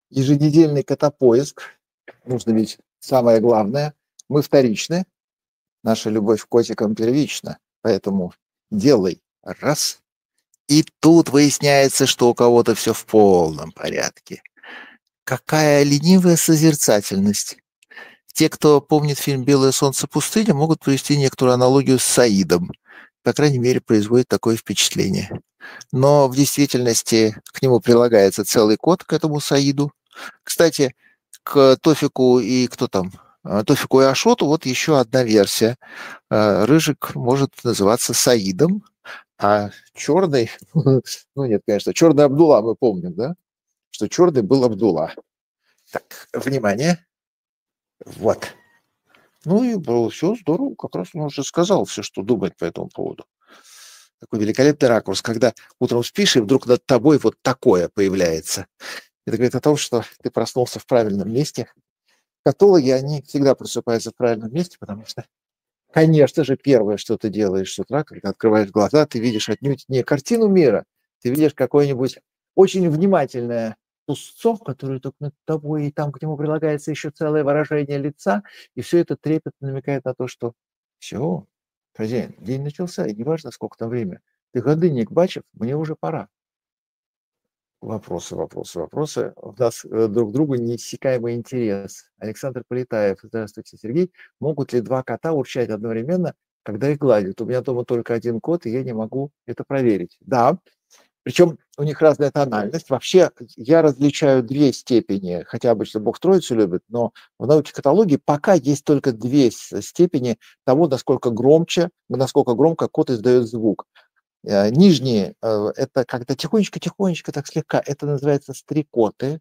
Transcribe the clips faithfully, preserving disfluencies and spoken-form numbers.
Еженедельный котопоиск. Нужно ведь самое главное. Мы вторичны, наша любовь к котикам первична. Поэтому делай раз, и тут выясняется, что у кого-то все в полном порядке. Какая ленивая созерцательность. Те, кто помнит фильм «Белое солнце пустыни», могут провести некоторую аналогию с Саидом. По крайней мере, производит такое впечатление. Но в действительности к нему прилагается целый код, к этому Саиду. Кстати, к Тофику и кто там? А, Тофику и Ашоту вот еще одна версия. А, Рыжик может называться Саидом, а черный, ну нет, конечно, черный Абдулла, мы помним, да? Что черный был Абдулла. Так, внимание. Вот. Ну и все здорово, как раз он уже сказал все, что думает по этому поводу. Такой великолепный ракурс, когда утром спишь, и вдруг над тобой вот такое появляется. Это говорит о том, что ты проснулся в правильном месте. Катологи, они всегда просыпаются в правильном месте, потому что, конечно же, первое, что ты делаешь с утра, когда открываешь глаза, ты видишь отнюдь не картину мира, ты видишь какое-нибудь очень внимательное пустцо, которое только над тобой, и там к нему прилагается еще целое выражение лица, и все это трепетно намекает на то, что все, хозяин, день начался, и неважно, сколько там время. Ты годинник бачив, мне уже пора. Вопросы, вопросы, вопросы. У нас э, друг к другу неиссякаемый интерес. Александр Полетаев, здравствуйте, Сергей. Могут ли два кота урчать одновременно, когда их гладят? У меня дома только один кот, и я не могу это проверить. Да, причем у них разная тональность. Вообще я различаю две степени, хотя обычно Бог Троицу любит, но в науке каталогии пока есть только две с- степени того, насколько громче, насколько громко кот издает звук. Э, Нижние, э, это когда тихонечко-тихонечко, так слегка, это называется стрекоты.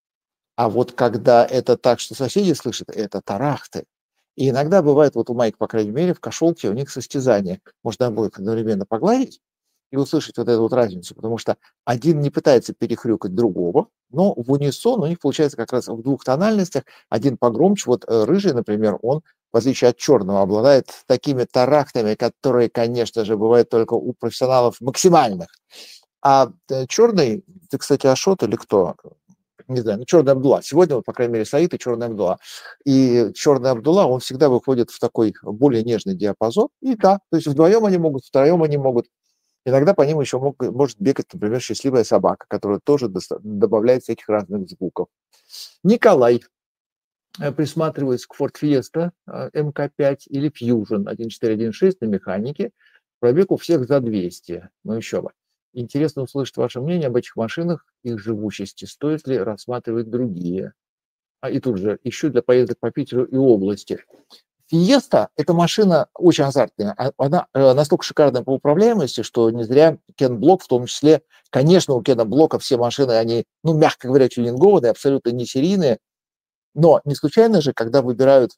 А вот когда это так, что соседи слышат, это тарахты. И иногда бывает, вот у Майка, по крайней мере, в кошелке у них состязание. Можно обоих одновременно погладить и услышать вот эту вот разницу, потому что один не пытается перехрюкать другого, но в унисон у них получается как раз в двух тональностях, один погромче. Вот э, рыжий, например, он, в отличие от черного, обладает такими тарахтами, которые, конечно же, бывают только у профессионалов максимальных. А э, черный, ты, кстати, Ашот или кто? Не знаю, ну, черный Абдулла. Сегодня, вот, по крайней мере, Саид и черный Абдулла. И черный Абдулла, он всегда выходит в такой более нежный диапазон. И да, то есть вдвоем они могут, втроем они могут. Иногда по ним еще мог, может бегать, например, счастливая собака, которая тоже доста- добавляет всяких разных звуков. Николай э, присматривается к Ford Fiesta э, эм ка пять или Fusion один четыре один шесть на механике. Пробег у всех за двести. Ну еще бы. Интересно услышать ваше мнение об этих машинах, их живучести. Стоит ли рассматривать другие? А и тут же ищу для поездок по Питеру и области. Фиеста – это машина очень азартная. А- Она э, настолько шикарная по управляемости, что не зря Кен Блок, в том числе, конечно, у Кена Блока все машины, они, ну, мягко говоря, тюнингованные, абсолютно не серийные. Но не случайно же, когда выбирают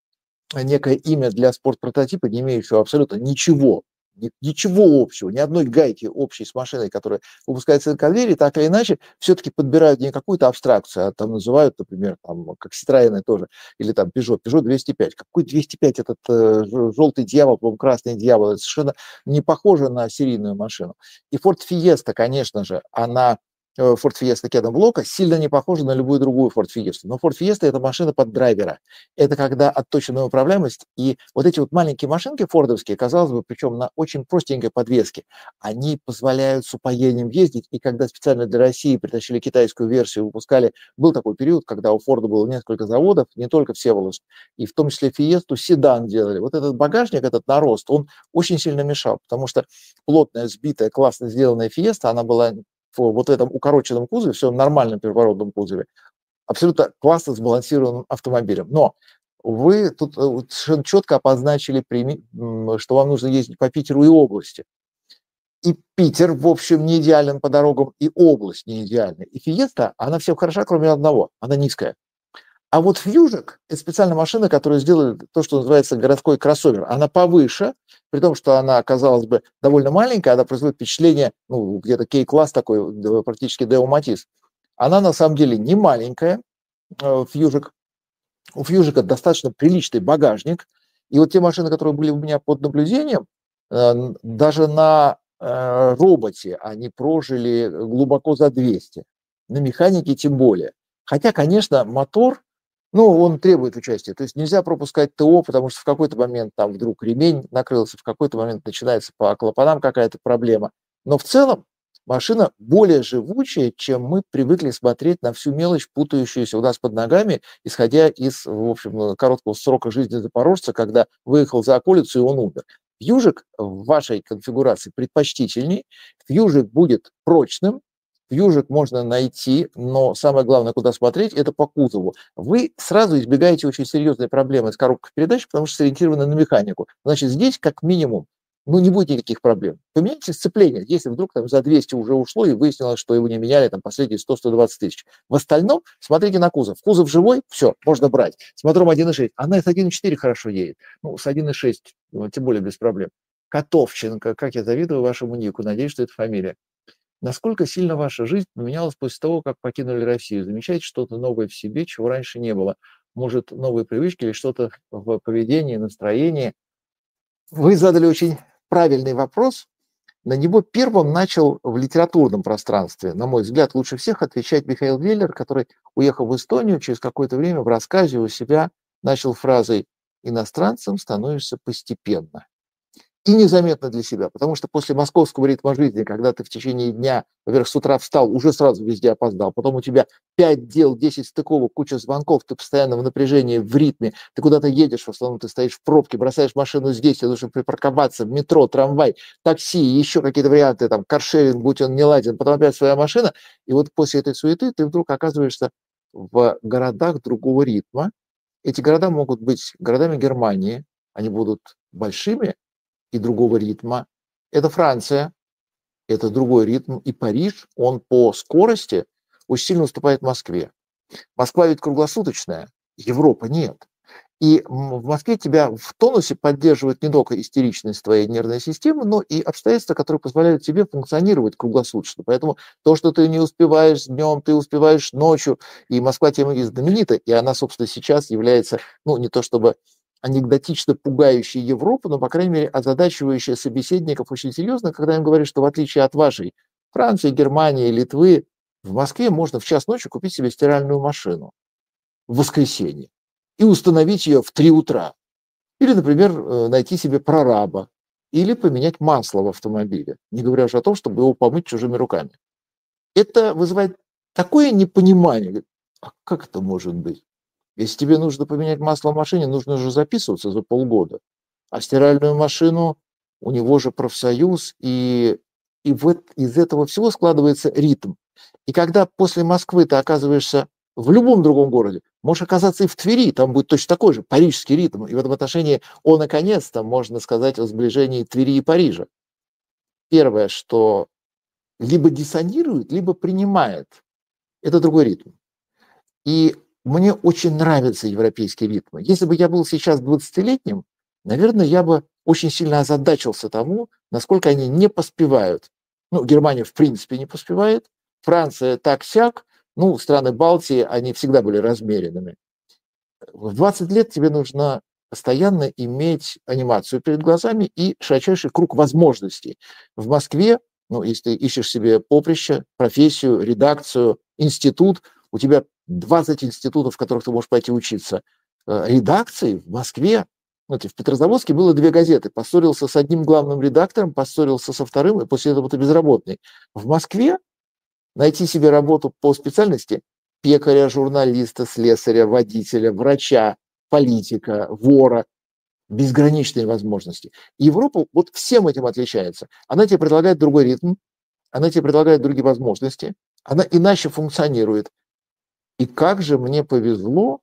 некое имя для спортпрототипа, не имеющего абсолютно ничего, ни- ничего общего, ни одной гайки общей с машиной, которая выпускается на конвейере, так или иначе, все-таки подбирают не какую-то абстракцию, а там называют, например, там, как Citroёn тоже, или там Peugeot, Peugeot двести пять. Какой двести пять этот э, желтый дьявол, по-моему, красный дьявол, это совершенно не похоже на серийную машину. И Ford Fiesta, конечно же, она э, Ford Fiesta Кена Блока сильно не похожа на любую другую Ford Fiesta. Но Ford Fiesta – это машина под драйвера. Это когда отточенная управляемость, и вот эти вот маленькие машинки фордовские, казалось бы, причем на очень простенькой подвеске, они позволяют с упоением ездить, и когда специально для России притащили китайскую версию, выпускали, был такой период, когда у Форда было несколько заводов, не только Всеволожск, и в том числе Фиесту седан делали. Вот этот багажник, этот нарост, он очень сильно мешал, потому что плотная, сбитая, классно сделанная Фиеста, она была в вот этом укороченном кузове, все нормальном первородном кузове, абсолютно классно сбалансированным автомобилем. Но вы тут э, вот совершенно четко обозначили, что вам нужно ездить по Питеру и области. И Питер, в общем, не идеален по дорогам, и область не идеальна. И Фиеста, она всем хороша, кроме одного, она низкая. А вот Фьюжик – это специальная машина, которую сделали то, что называется городской кроссовер. Она повыше, при том, что она, казалось бы, довольно маленькая, она производит впечатление, ну, где-то кей-класс такой, да, практически Део Матис. Она на самом деле не маленькая, э, Фьюжик. У Фьюжика достаточно приличный багажник. И вот те машины, которые были у меня под наблюдением, э, даже на э, роботе они прожили глубоко за двести. На механике тем более. Хотя, конечно, мотор, ну, он требует участия. То есть нельзя пропускать ТО, потому что в какой-то момент там вдруг ремень накрылся, в какой-то момент начинается по клапанам какая-то проблема. Но в целом машина более живучая, чем мы привыкли смотреть на всю мелочь, путающуюся у нас под ногами, исходя из, в общем, короткого срока жизни запорожца, когда выехал за околицу, и он умер. Вьюжик в вашей конфигурации предпочтительней, Вьюжик будет прочным, Вьюжик можно найти, но самое главное, куда смотреть, это по кузову. Вы сразу избегаете очень серьезной проблемы с коробкой передач, потому что сориентированы на механику. Значит, здесь как минимум, ну, не будет никаких проблем. Поменяйте сцепление, если вдруг там за двести уже ушло и выяснилось, что его не меняли там последние сто - сто двадцать тысяч. В остальном смотрите на кузов. Кузов живой, все, можно брать. С мотором один и шесть. Она с один и четыре хорошо едет. Ну, с один и шесть, ну, тем более без проблем. Котовченко, как я завидую вашему нику, надеюсь, что это фамилия. Насколько сильно ваша жизнь поменялась после того, как покинули Россию? Замечаете что-то новое в себе, чего раньше не было? Может, новые привычки или что-то в поведении, настроении? Вы задали очень правильный вопрос. На него первым начал в литературном пространстве, на мой взгляд, лучше всех отвечать Михаил Веллер, который, уехав в Эстонию, через какое-то время в рассказе у себя начал фразой «иностранцем становишься постепенно». И незаметно для себя, потому что после московского ритма жизни, когда ты в течение дня, во-первых, с утра встал, уже сразу везде опоздал, потом у тебя пять дел, десять стыковок, куча звонков, ты постоянно в напряжении, в ритме, ты куда-то едешь, в основном ты стоишь в пробке, бросаешь машину здесь, тебе нужно припарковаться, в метро, трамвай, такси, еще какие-то варианты, там, каршеринг, будь он не ладен, потом опять своя машина, и вот после этой суеты ты вдруг оказываешься в городах другого ритма. Эти города могут быть городами Германии, они будут большими, и другого ритма. Это Франция, это другой ритм. И Париж, он по скорости очень сильно уступает Москве. Москва ведь круглосуточная, Европа нет. И в Москве тебя в тонусе поддерживает не только истеричность твоей нервной системы, но и обстоятельства, которые позволяют тебе функционировать круглосуточно. Поэтому то, что ты не успеваешь днем, ты успеваешь ночью, и Москва тем и знаменита, и она, собственно, сейчас является, ну, не то чтобы анекдотично пугающей Европу, но, по крайней мере, озадачивающая собеседников очень серьезно, когда им говорят, что в отличие от вашей Франции, Германии, Литвы, в Москве можно в час ночи купить себе стиральную машину в воскресенье и установить ее в три утра. Или, например, найти себе прораба, или поменять масло в автомобиле, не говоря уже о том, чтобы его помыть чужими руками. Это вызывает такое непонимание. А как это может быть? Если тебе нужно поменять масло в машине, нужно же записываться за полгода. А стиральную машину, у него же профсоюз, и, и вот из этого всего складывается ритм. И когда после Москвы ты оказываешься в любом другом городе, можешь оказаться и в Твери, там будет точно такой же парижский ритм. И в этом отношении о, наконец-то, можно сказать о сближении Твери и Парижа. Первое, что либо диссонирует, либо принимает. Это другой ритм. И мне очень нравятся европейские ритмы. Если бы я был сейчас двадцатилетним, наверное, я бы очень сильно озадачился тому, насколько они не поспевают. Ну, Германия в принципе не поспевает, Франция так-сяк, ну, страны Балтии, они всегда были размеренными. В двадцать лет тебе нужно постоянно иметь анимацию перед глазами и широчайший круг возможностей. В Москве, ну, если ты ищешь себе поприще, профессию, редакцию, институт, у тебя двадцать институтов, в которых ты можешь пойти учиться. Редакции в Москве, вот, в Петрозаводске было две газеты. Поссорился с одним главным редактором, поссорился со вторым, и после этого ты безработный. В Москве найти себе работу по специальности пекаря, журналиста, слесаря, водителя, врача, политика, вора, безграничные возможности. Европа вот всем этим отличается. Она тебе предлагает другой ритм, она тебе предлагает другие возможности, она иначе функционирует. И как же мне повезло,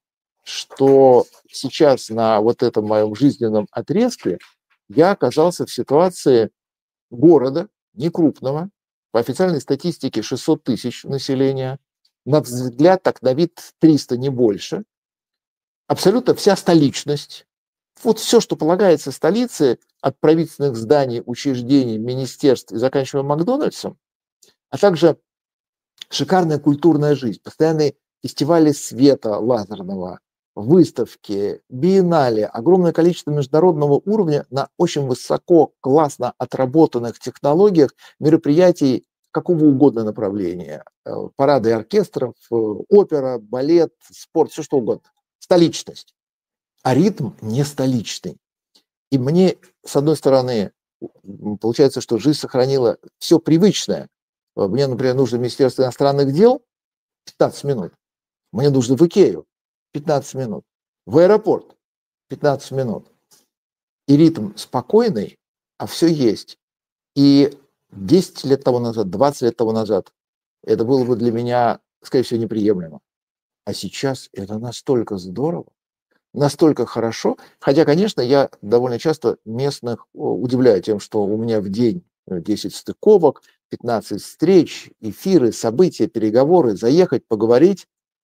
что сейчас на вот этом моем жизненном отрезке я оказался в ситуации города, некрупного, по официальной статистике шестьсот тысяч населения, на взгляд так на вид триста, не больше. Абсолютно вся столичность. Вот все, что полагается столице, от правительственных зданий, учреждений, министерств и заканчивая Макдональдсом, а также шикарная культурная жизнь, постоянные фестивали света лазерного, выставки, биеннале, огромное количество международного уровня на очень высоко, классно отработанных технологиях, мероприятий какого угодно направления. Парады оркестров, опера, балет, спорт, все что угодно. Столичность. А ритм не столичный. И мне, с одной стороны, получается, что жизнь сохранила все привычное. Мне, например, нужно в Министерство иностранных дел пятнадцать минут. Мне нужно в Икею пятнадцать минут. В аэропорт пятнадцать минут. И ритм спокойный, а все есть. И десять лет тому назад, двадцать лет тому назад это было бы для меня, скорее всего, неприемлемо. А сейчас это настолько здорово, настолько хорошо. Хотя, конечно, я довольно часто местных удивляю тем, что у меня в день десять стыковок, пятнадцать встреч, эфиры, события, переговоры, заехать, поговорить.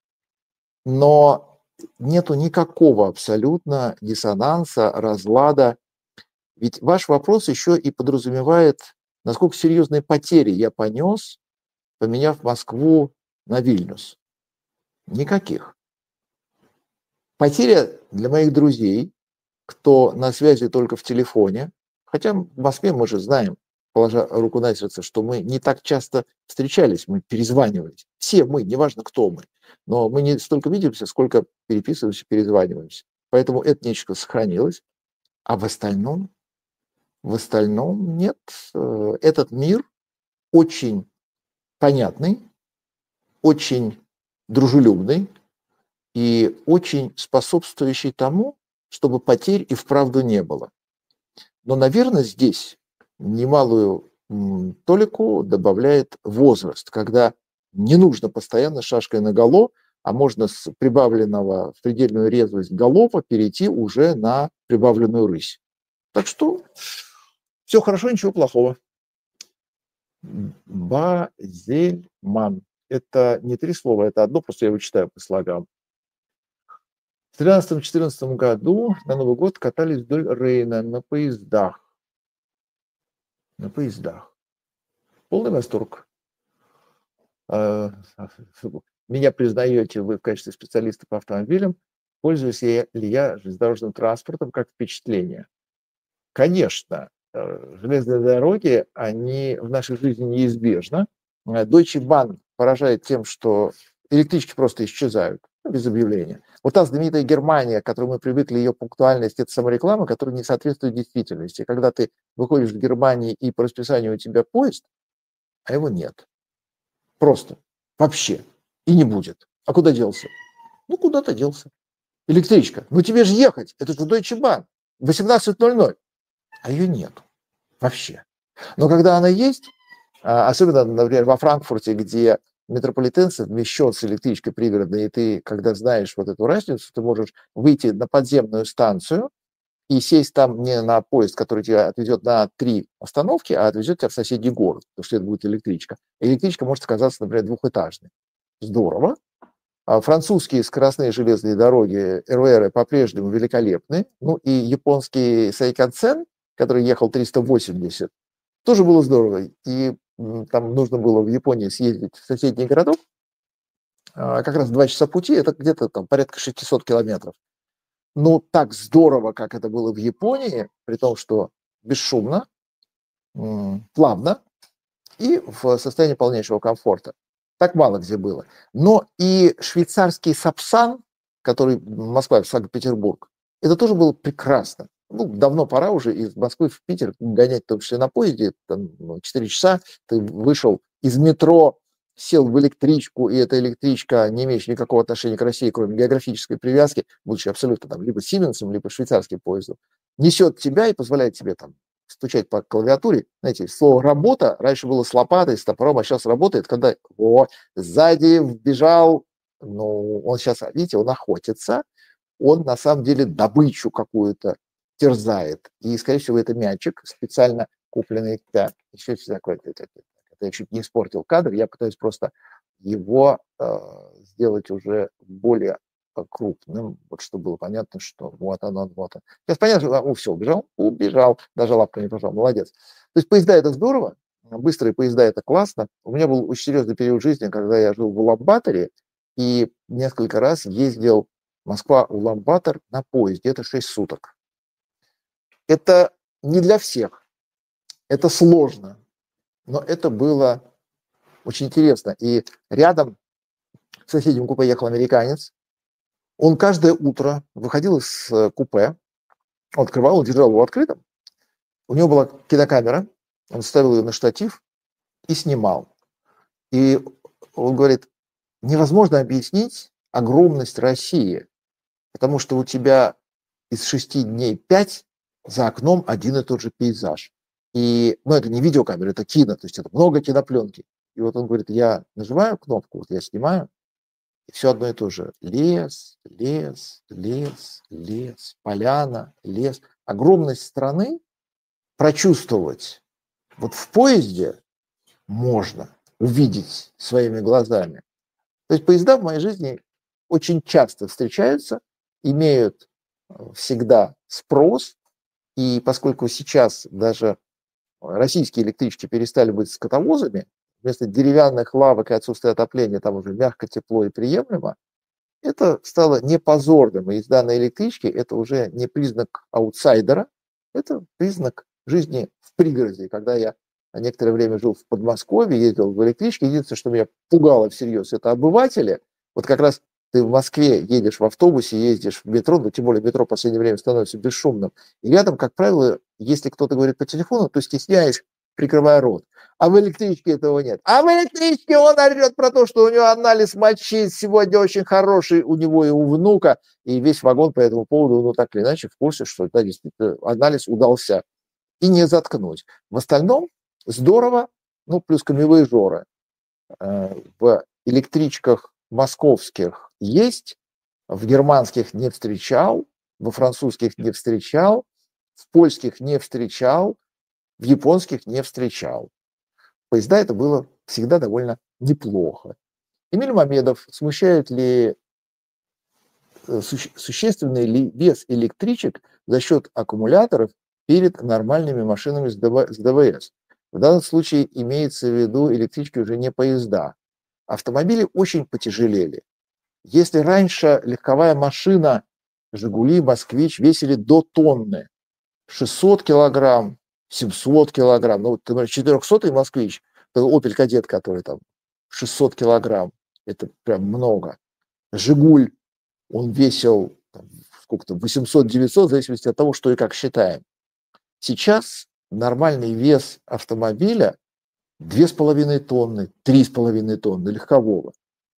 Но нету никакого абсолютно диссонанса, разлада. Ведь ваш вопрос еще и подразумевает, насколько серьезные потери я понес, поменяв Москву на Вильнюс. Никаких. Потеря для моих друзей, кто на связи только в телефоне, хотя в Москве мы же знаем, положа руку на сердце, что мы не так часто встречались, мы перезванивались. Все мы, неважно кто мы, но мы не столько видимся, сколько переписываемся, перезваниваемся. Поэтому это нечто сохранилось, а в остальном, в остальном нет. Этот мир очень понятный, очень дружелюбный и очень способствующий тому, чтобы потерь и вправду не было. Но, наверное, здесь немалую толику добавляет возраст, когда не нужно постоянно шашкой наголо, а можно с прибавленного в предельную резвость галопа перейти уже на прибавленную рысь. Так что все хорошо, ничего плохого. Базельман. Это не три слова, это одно, просто я его читаю по слогам. В тринадцатом-четырнадцатом году на Новый год катались вдоль Рейна на поездах. На поездах. Полный восторг. Меня признаете вы в качестве специалиста по автомобилям. Пользуюсь ли я железнодорожным транспортом как впечатление? Конечно, железные дороги, они в нашей жизни неизбежны. Deutsche Bahn поражает тем, что электрички просто исчезают без объявления. Вот та знаменитая Германия, к которой мы привыкли, ее пунктуальность, это самореклама, которая не соответствует действительности. Когда ты выходишь в Германии и по расписанию у тебя поезд, а его нет. Просто. Вообще. И не будет. А куда делся? Ну, куда-то делся. Электричка. Ну, тебе же ехать. Это же Deutsche Bahn. восемнадцать ноль ноль. А ее нет. Вообще. Но когда она есть, особенно, например, во Франкфурте, где метрополитен совмещен с электричкой пригородной, и ты, когда знаешь вот эту разницу, ты можешь выйти на подземную станцию и сесть там не на поезд, который тебя отвезет на три остановки, а отвезет тебя в соседний город, потому что это будет электричка. Электричка может оказаться, например, двухэтажной. Здорово. А французские скоростные железные дороги эр вэ эр по-прежнему великолепны. Ну и японский Сайкансен, который ехал триста восемьдесят, тоже было здорово. И там нужно было в Японии съездить в соседний городок. Как раз два часа пути, это где-то там порядка шестьсот километров. Ну, так здорово, как это было в Японии, при том, что бесшумно, плавно и в состоянии полнейшего комфорта. Так мало где было. Но и швейцарский Сапсан, который Москва, Санкт-Петербург, это тоже было прекрасно. Ну, давно пора уже из Москвы в Питер гонять, в том числе на поезде, там, четыре часа, ты вышел из метро, сел в электричку, и эта электричка, не имеющая никакого отношения к России, кроме географической привязки, будучи абсолютно там либо Сименсом, либо швейцарским поездом, несет тебя и позволяет тебе там стучать по клавиатуре. Знаете, слово «работа» раньше было с лопатой, с топором, а сейчас работает, когда о, сзади вбежал, ну, он сейчас, видите, он охотится, он на самом деле добычу какую-то терзает. И, скорее всего, это мячик, специально купленный. Да, еще такое, это, я чуть не испортил кадр, я пытаюсь просто его э, сделать уже более крупным, вот чтобы было понятно, что вот оно, вот оно. Сейчас понятно, что, о, все, убежал, убежал, даже лапкой не пожал, молодец. То есть поезда это здорово, быстрые поезда это классно. У меня был очень серьезный период жизни, когда я жил в Улан-Баторе и несколько раз ездил Москва-Улан-Батор на поезде, это шесть суток. Это не для всех, это сложно, но это было Очень интересно. И рядом в соседнем купе ехал американец. Он каждое утро выходил из купе, открывал, держал его открытым. У него была кинокамера, он ставил ее на штатив и снимал. И он говорит, невозможно объяснить огромность России, потому что у тебя из шести дней пять за окном один и тот же пейзаж. И, ну, это не видеокамера, это кино, то есть это много кинопленки. И вот он говорит, я нажимаю кнопку, вот я снимаю, и все одно и то же. Лес, лес, лес, лес, поляна, лес. Огромность страны прочувствовать вот в поезде можно, увидеть своими глазами. То есть поезда в моей жизни очень часто встречаются, имеют всегда спрос, и поскольку сейчас даже российские электрички перестали быть скотовозами, вместо деревянных лавок и отсутствия отопления там уже мягко, тепло и приемлемо, это стало не позорным. И езда на электричке – это уже не признак аутсайдера, это признак жизни в пригороде. Когда я на некоторое время жил в Подмосковье, ездил в электричке, единственное, что меня пугало всерьез, это обыватели. Вот как раз ты в Москве едешь в автобусе, ездишь в метро, но тем более метро в последнее время становится бесшумным. И рядом, как правило, если кто-то говорит по телефону, то стесняясь, прикрывая рот. А в электричке этого нет. А в электричке он орет про то, что у него анализ мочи сегодня очень хороший, у него и у внука, и весь вагон по этому поводу, ну так или иначе, в курсе, что да, действительно анализ удался. И не заткнуть. В остальном здорово, ну плюс камевые жоры. В электричках московских есть, в германских не встречал, во французских не встречал, в польских не встречал, в японских не встречал. Поезда это было всегда довольно неплохо. Эмиль Мамедов, смущает ли суще, существенный ли вес электричек за счет аккумуляторов перед нормальными машинами с ДВС? В данном случае имеется в виду электрички уже не поезда. Автомобили очень потяжелели. Если раньше легковая машина «Жигули», «Москвич» весили до тонны, шестьсот килограмм, семьсот килограмм, ну, вот четырехсотый «Москвич», «Опель Кадет», который там шестьсот килограмм, это прям много. «Жигуль», он весил сколько-то, восемьсот-девятьсот, в зависимости от того, что и как считаем. Сейчас нормальный вес автомобиля две с половиной тонны, три с половиной тонны легкового.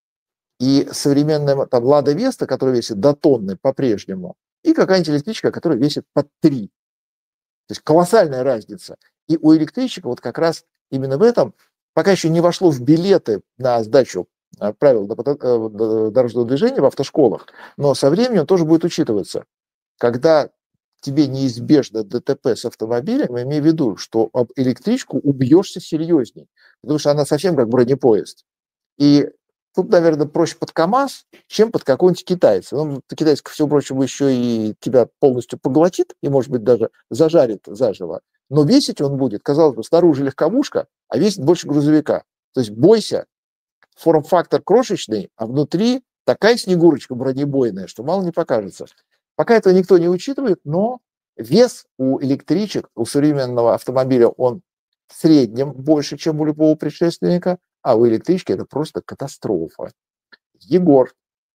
И современная там Лада Веста, которая весит до тонны по-прежнему, и какая-нибудь электричка, которая весит под три. То есть колоссальная разница. И у электричек вот как раз именно в этом пока еще не вошло в билеты на сдачу правил дорожного движения в автошколах, но со временем тоже будет учитываться. Когда тебе неизбежно ДТП с автомобилем, имей в виду, что об электричку убьешься серьезней, потому что она совсем как бронепоезд. И тут, наверное, проще под КАМАЗ, чем под какого-нибудь китайца. Ну, китайец, ко всему прочему, еще и тебя полностью поглотит и, может быть, даже зажарит заживо. Но весить он будет, казалось бы, снаружи легковушка, а весит больше грузовика. То есть бойся, форм-фактор крошечный, а внутри такая снегурочка бронебойная, что мало не покажется. Пока этого никто не учитывает, но вес у электричек, у современного автомобиля, он в среднем больше, чем у любого предшественника, а у электрички это просто катастрофа. Егор.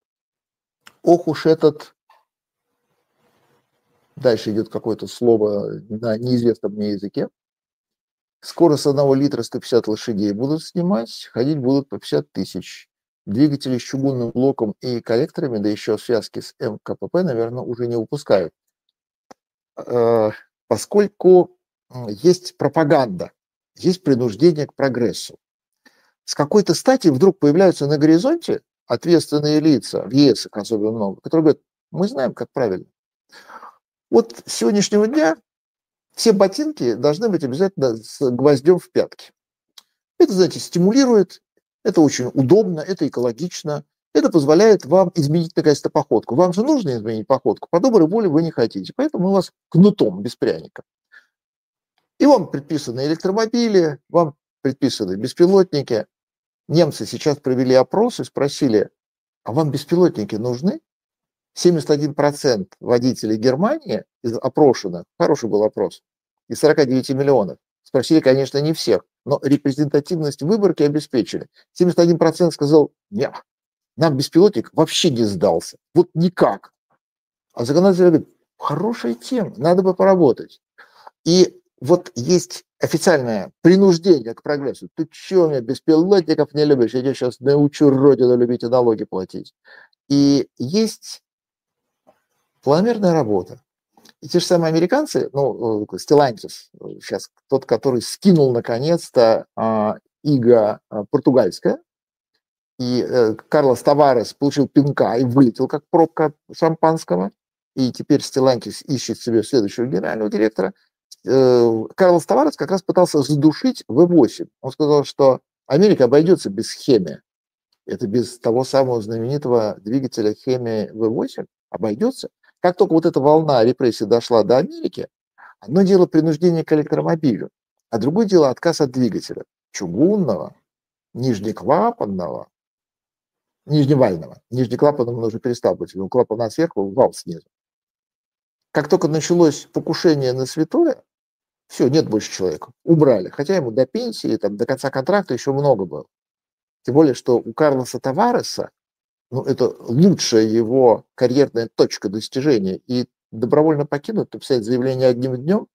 Ох уж этот... Дальше идет какое-то слово на неизвестном мне языке. Скоро с одного литра сто пятьдесят лошадей будут снимать, ходить будут по пятьдесят тысяч. Двигатели с чугунным блоком и коллекторами, да еще связки с МКПП, наверное, уже не выпускают. Поскольку есть пропаганда, есть принуждение к прогрессу. С какой-то стати вдруг появляются на горизонте ответственные лица, в ЕС их особенно много, которые говорят, мы знаем, как правильно. Вот с сегодняшнего дня все ботинки должны быть обязательно с гвоздем в пятке. Это, знаете, стимулирует, это очень удобно, это экологично, это позволяет вам изменить наконец-то походку. Вам же нужно изменить походку, по доброй воле вы не хотите, поэтому мы вас кнутом без пряника. И вам предписаны электромобили, вам предписаны беспилотники. Немцы сейчас провели опрос и спросили, а вам беспилотники нужны? семьдесят один процент водителей Германии из опрошенных, хороший был опрос, из сорока девяти миллионов, спросили, конечно, не всех, но репрезентативность выборки обеспечили. семьдесят один процент сказал, нет, нам беспилотник вообще не сдался, вот никак. А законодатель говорит, хорошая тема, надо бы поработать. И вот есть официальное принуждение к прогрессу. Ты что, меня беспилотников не любишь? Я тебя сейчас научу родину любить и налоги платить. И есть планомерная работа. И те же самые американцы, ну, Stellantis, сейчас тот, который скинул наконец-то а, иго а, португальское, и э, Карлос Таварес получил пинка и вылетел как пробка шампанского, и теперь Stellantis ищет себе следующего генерального директора. Э, Карлос Таварес как раз пытался задушить вэ восемь. Он сказал, что Америка обойдется без Хеми. Это без того самого знаменитого двигателя Хеми вэ восемь обойдется. Как только вот эта волна репрессий дошла до Америки, одно дело принуждение к электромобилю, а другое дело отказ от двигателя чугунного, нижнеклапанного, нижневального. Нижнеклапанным он уже перестал быть, он клапана сверху, вал снизу. Как только началось покушение на святое, все, нет больше человека, убрали. Хотя ему до пенсии, там, до конца контракта еще много было. Тем более, что у Карлоса Тавареса, ну, это лучшая его карьерная точка достижения. И добровольно покинуть, написать заявление одним днем,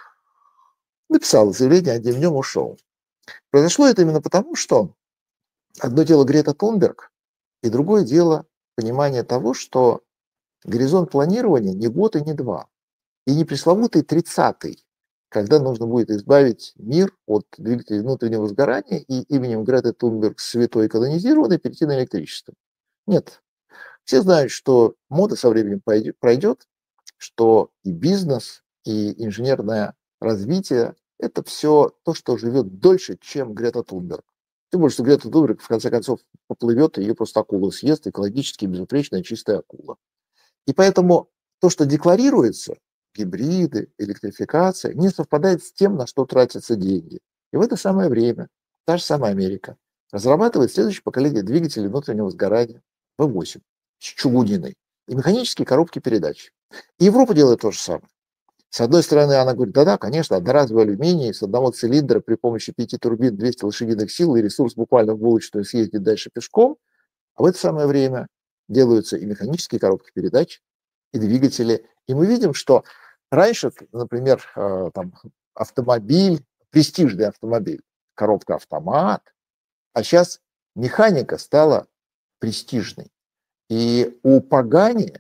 написал заявление одним днем, ушел. Произошло это именно потому, что одно дело Грета Тунберг, и другое дело понимание того, что горизонт планирования не год и не два. И не пресловутый тридцатый, когда нужно будет избавить мир от двигателей внутреннего сгорания и именем Греты Тунберг святой канонизированной перейти на электричество. Нет. Все знают, что мода со временем пройдет, что и бизнес, и инженерное развитие – это все то, что живет дольше, чем Грета Тунберг. Тем более, что Грета Тунберг в конце концов поплывет, и ее просто акула съест, экологически безупречная чистая акула. И поэтому то, что декларируется, гибриды, электрификация, не совпадает с тем, на что тратятся деньги. И в это самое время та же самая Америка разрабатывает следующее поколение двигателей внутреннего сгорания вэ восемь с чугуниной и механические коробки передач. И Европа делает то же самое. С одной стороны, она говорит, да-да, конечно, одноразовый алюминий с одного цилиндра при помощи пяти турбин двести лошадиных сил, и ресурс буквально в булочную съездить дальше пешком. А в это самое время делаются и механические коробки передач, и двигатели. И мы видим, что раньше, например, там, автомобиль, престижный автомобиль, коробка автомат, а сейчас механика стала престижной. И у Пагани,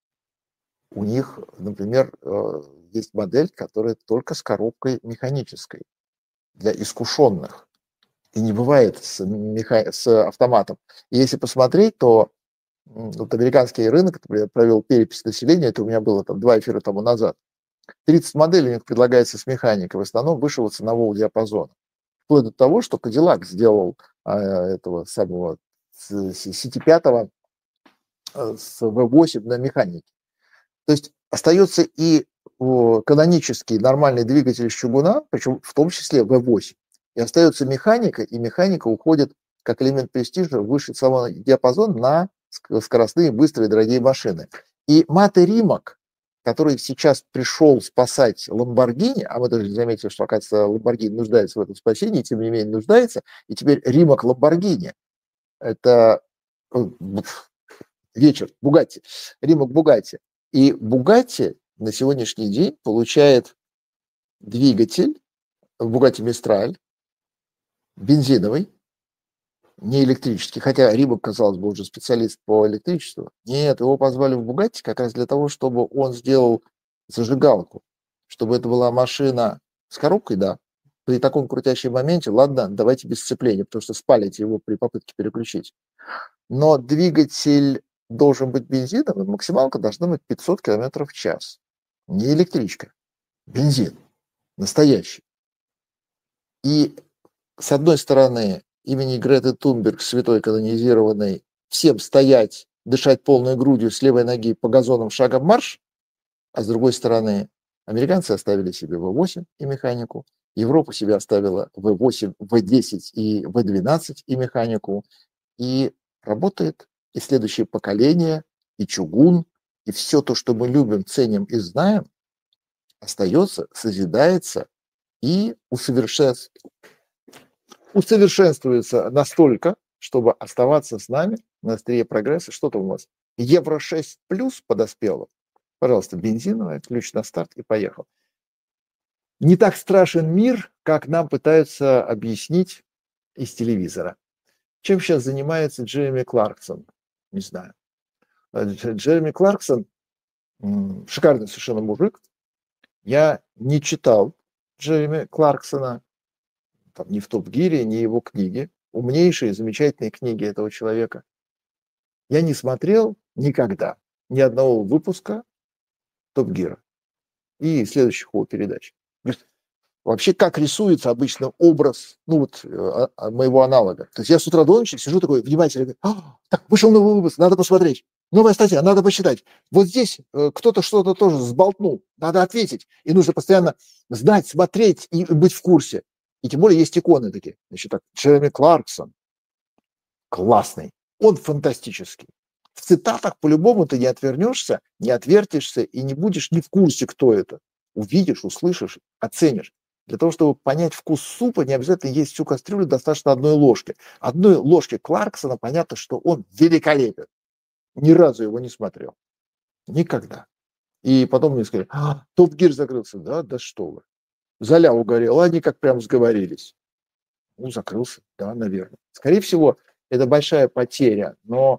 у них, например, есть модель, которая только с коробкой механической для искушенных. И не бывает с, меха... с автоматом. И если посмотреть, то вот американский рынок, я провел перепись населения, это у меня было там два эфира тому назад, тридцать моделей у них предлагается с механикой, в основном высшего ценового диапазона. Вплоть до того, что Cadillac сделал а, этого самого си ти пять с вэ восемь на механике. То есть остается и канонический нормальный двигатель из чугуна, причем в том числе вэ восемь. И остается механика, и механика уходит как элемент престижа в высший ценовой диапазон на скоростные, быстрые, дорогие машины. И Мате Римак, который сейчас пришел спасать Ламборгини, а мы даже заметили, что, оказывается, Ламборгини нуждается в этом спасении, тем не менее нуждается, и теперь Римак Ламборгини. Это вечер, Бугатти, Римак Бугатти. И Бугатти на сегодняшний день получает двигатель Бугатти Мистраль, бензиновый, не электрический, хотя Римак, казалось бы, уже специалист по электричеству. Нет, его позвали в Бугатти как раз для того, чтобы он сделал зажигалку, чтобы это была машина с коробкой, да, при таком крутящем моменте, ладно, давайте без сцепления, потому что спалите его при попытке переключить. Но двигатель должен быть бензиновым, максималка должна быть пятьсот километров в час. Не электричка, бензин, настоящий. И с одной стороны, имени Греты Тунберг, святой канонизированной, всем стоять, дышать полной грудью с левой ноги по газонам шагом марш, а с другой стороны, американцы оставили себе вэ восемь и механику, Европа себе оставила вэ восемь, вэ десять и вэ двенадцать и механику, и работает и следующее поколение, и чугун, и все то, что мы любим, ценим и знаем, остается, созидается и усовершенствуется. усовершенствуется настолько, чтобы оставаться с нами на острие прогресса. Что там у вас? Евро шесть плюс подоспело. Пожалуйста, бензиновая, ключ на старт и поехал. Не так страшен мир, как нам пытаются объяснить из телевизора. Чем сейчас занимается Джереми Кларксон? Не знаю. Джереми Кларксон шикарный совершенно мужик. Я не читал Джереми Кларксона, там, ни в Топ-Гире, ни его книги. Умнейшие, замечательные книги этого человека. Я не смотрел никогда ни одного выпуска Топ-Гира и следующих его передач. Вообще, как рисуется обычно образ, ну вот, моего аналога. То есть я с утра до ночи сижу такой внимательно, говорю, а, так, вышел новый выпуск, надо посмотреть. Новая статья, надо посчитать. Вот здесь э, кто-то что-то тоже сболтнул, надо ответить. И нужно постоянно знать, смотреть и быть в курсе. И тем более есть иконы такие. Значит, так, Джереми Кларксон. Классный. Он фантастический. В цитатах по-любому ты не отвернешься, не отвертишься и не будешь ни в курсе, кто это. Увидишь, услышишь, оценишь. Для того, чтобы понять вкус супа, не обязательно есть всю кастрюлю, достаточно одной ложки. Одной ложки Кларксона понятно, что он великолепен. Ни разу его не смотрел. Никогда. И потом мне сказали, а, Топ-Гир закрылся. Да, да что вы. Золя угорела, они как прям сговорились. Ну, закрылся, да, наверное. Скорее всего, это большая потеря, но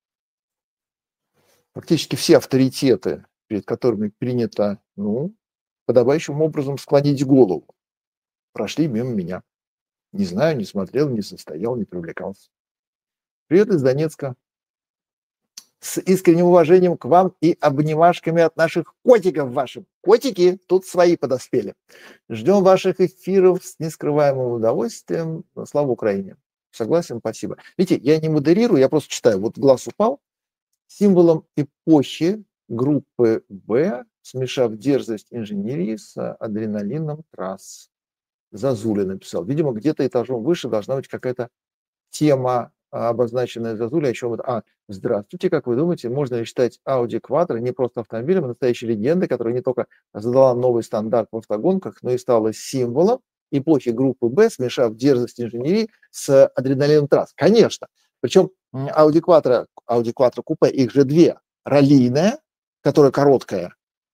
фактически все авторитеты, перед которыми принято, ну, подобающим образом склонить голову, прошли мимо меня. Не знаю, не смотрел, не состоял, не привлекался. Привет из Донецка. С искренним уважением к вам и обнимашками от наших котиков вашим. Котики тут свои подоспели. Ждем ваших эфиров с нескрываемым удовольствием. Слава Украине. Согласен, спасибо. Видите, я не модерирую, я просто читаю. Вот глаз упал. Символом эпохи группы Б, смешав дерзость инженерии с адреналином трасс. Зазуля написал. Видимо, где-то этажом выше должна быть какая-то тема, обозначенная Зазуля, о чем это. А, здравствуйте, как вы думаете, можно ли считать Audi Quattro не просто автомобилем, а настоящей легендой, которая не только задала новый стандарт в автогонках, но и стала символом эпохи группы Б, смешав дерзость инженерии с адреналином трасс? Конечно. Причем Audi Quattro, Audi Quattro Coupe, их же две. Раллийная, которая короткая,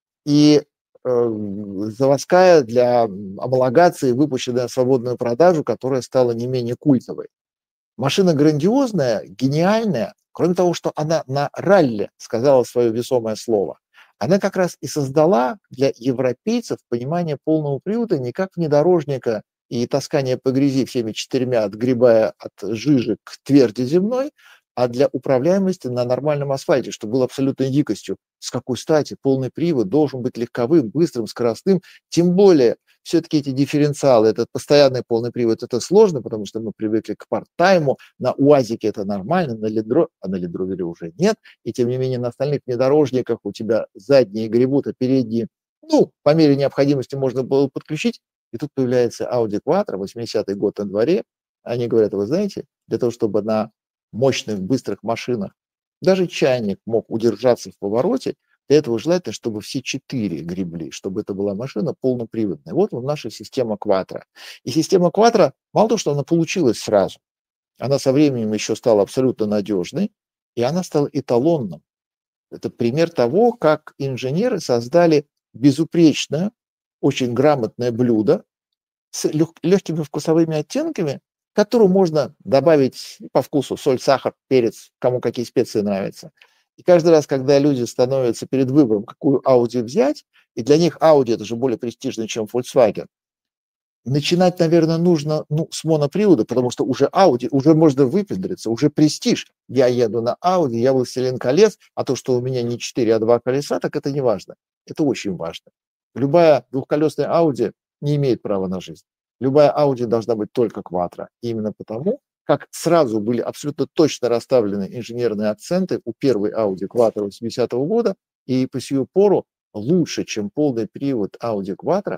и э, заводская для амалогации, выпущенная на свободную продажу, которая стала не менее культовой. Машина грандиозная, гениальная, кроме того, что она на ралли сказала свое весомое слово. Она как раз и создала для европейцев понимание полного привода не как внедорожника и таскание по грязи всеми четырьмя, отгребая от жижи к тверди земной, а для управляемости на нормальном асфальте, что было абсолютной дикостью. С какой стати полный привод должен быть легковым, быстрым, скоростным, тем более все-таки эти дифференциалы, этот постоянный полный привод, это сложно, потому что мы привыкли к парт-тайму, на УАЗике это нормально, на лидро, а на лидровере уже нет, и тем не менее на остальных внедорожниках у тебя задние гребут, а передние, ну, по мере необходимости можно было подключить, и тут появляется Audi Quattro, восьмидесятый год на дворе, они говорят, вы знаете, для того, чтобы на мощных, быстрых машинах даже чайник мог удержаться в повороте, для этого желательно, чтобы все четыре гребли, чтобы это была машина полноприводная. Вот наша система Quattro. И система Quattro, мало того, что она получилась сразу, она со временем еще стала абсолютно надежной, и она стала эталонным. Это пример того, как инженеры создали безупречное, очень грамотное блюдо с легкими вкусовыми оттенками, к которому можно добавить по вкусу соль, сахар, перец, кому какие специи нравятся. И каждый раз, когда люди становятся перед выбором, какую Audi взять, и для них Audi это же более престижно, чем Volkswagen, начинать, наверное, нужно ну, с монопривода, потому что уже Audi, уже можно выпендриться, уже престиж. Я еду на Audi, я властелин колец, а то, что у меня не четыре, а два колеса, так это не важно. Это очень важно. Любая двухколесная Audi не имеет права на жизнь. Любая Audi должна быть только Quattro. И именно потому, как сразу были абсолютно точно расставлены инженерные акценты у первой Audi Quattro восьмидесятого года, и по сию пору лучше, чем полный привод Audi Quattro,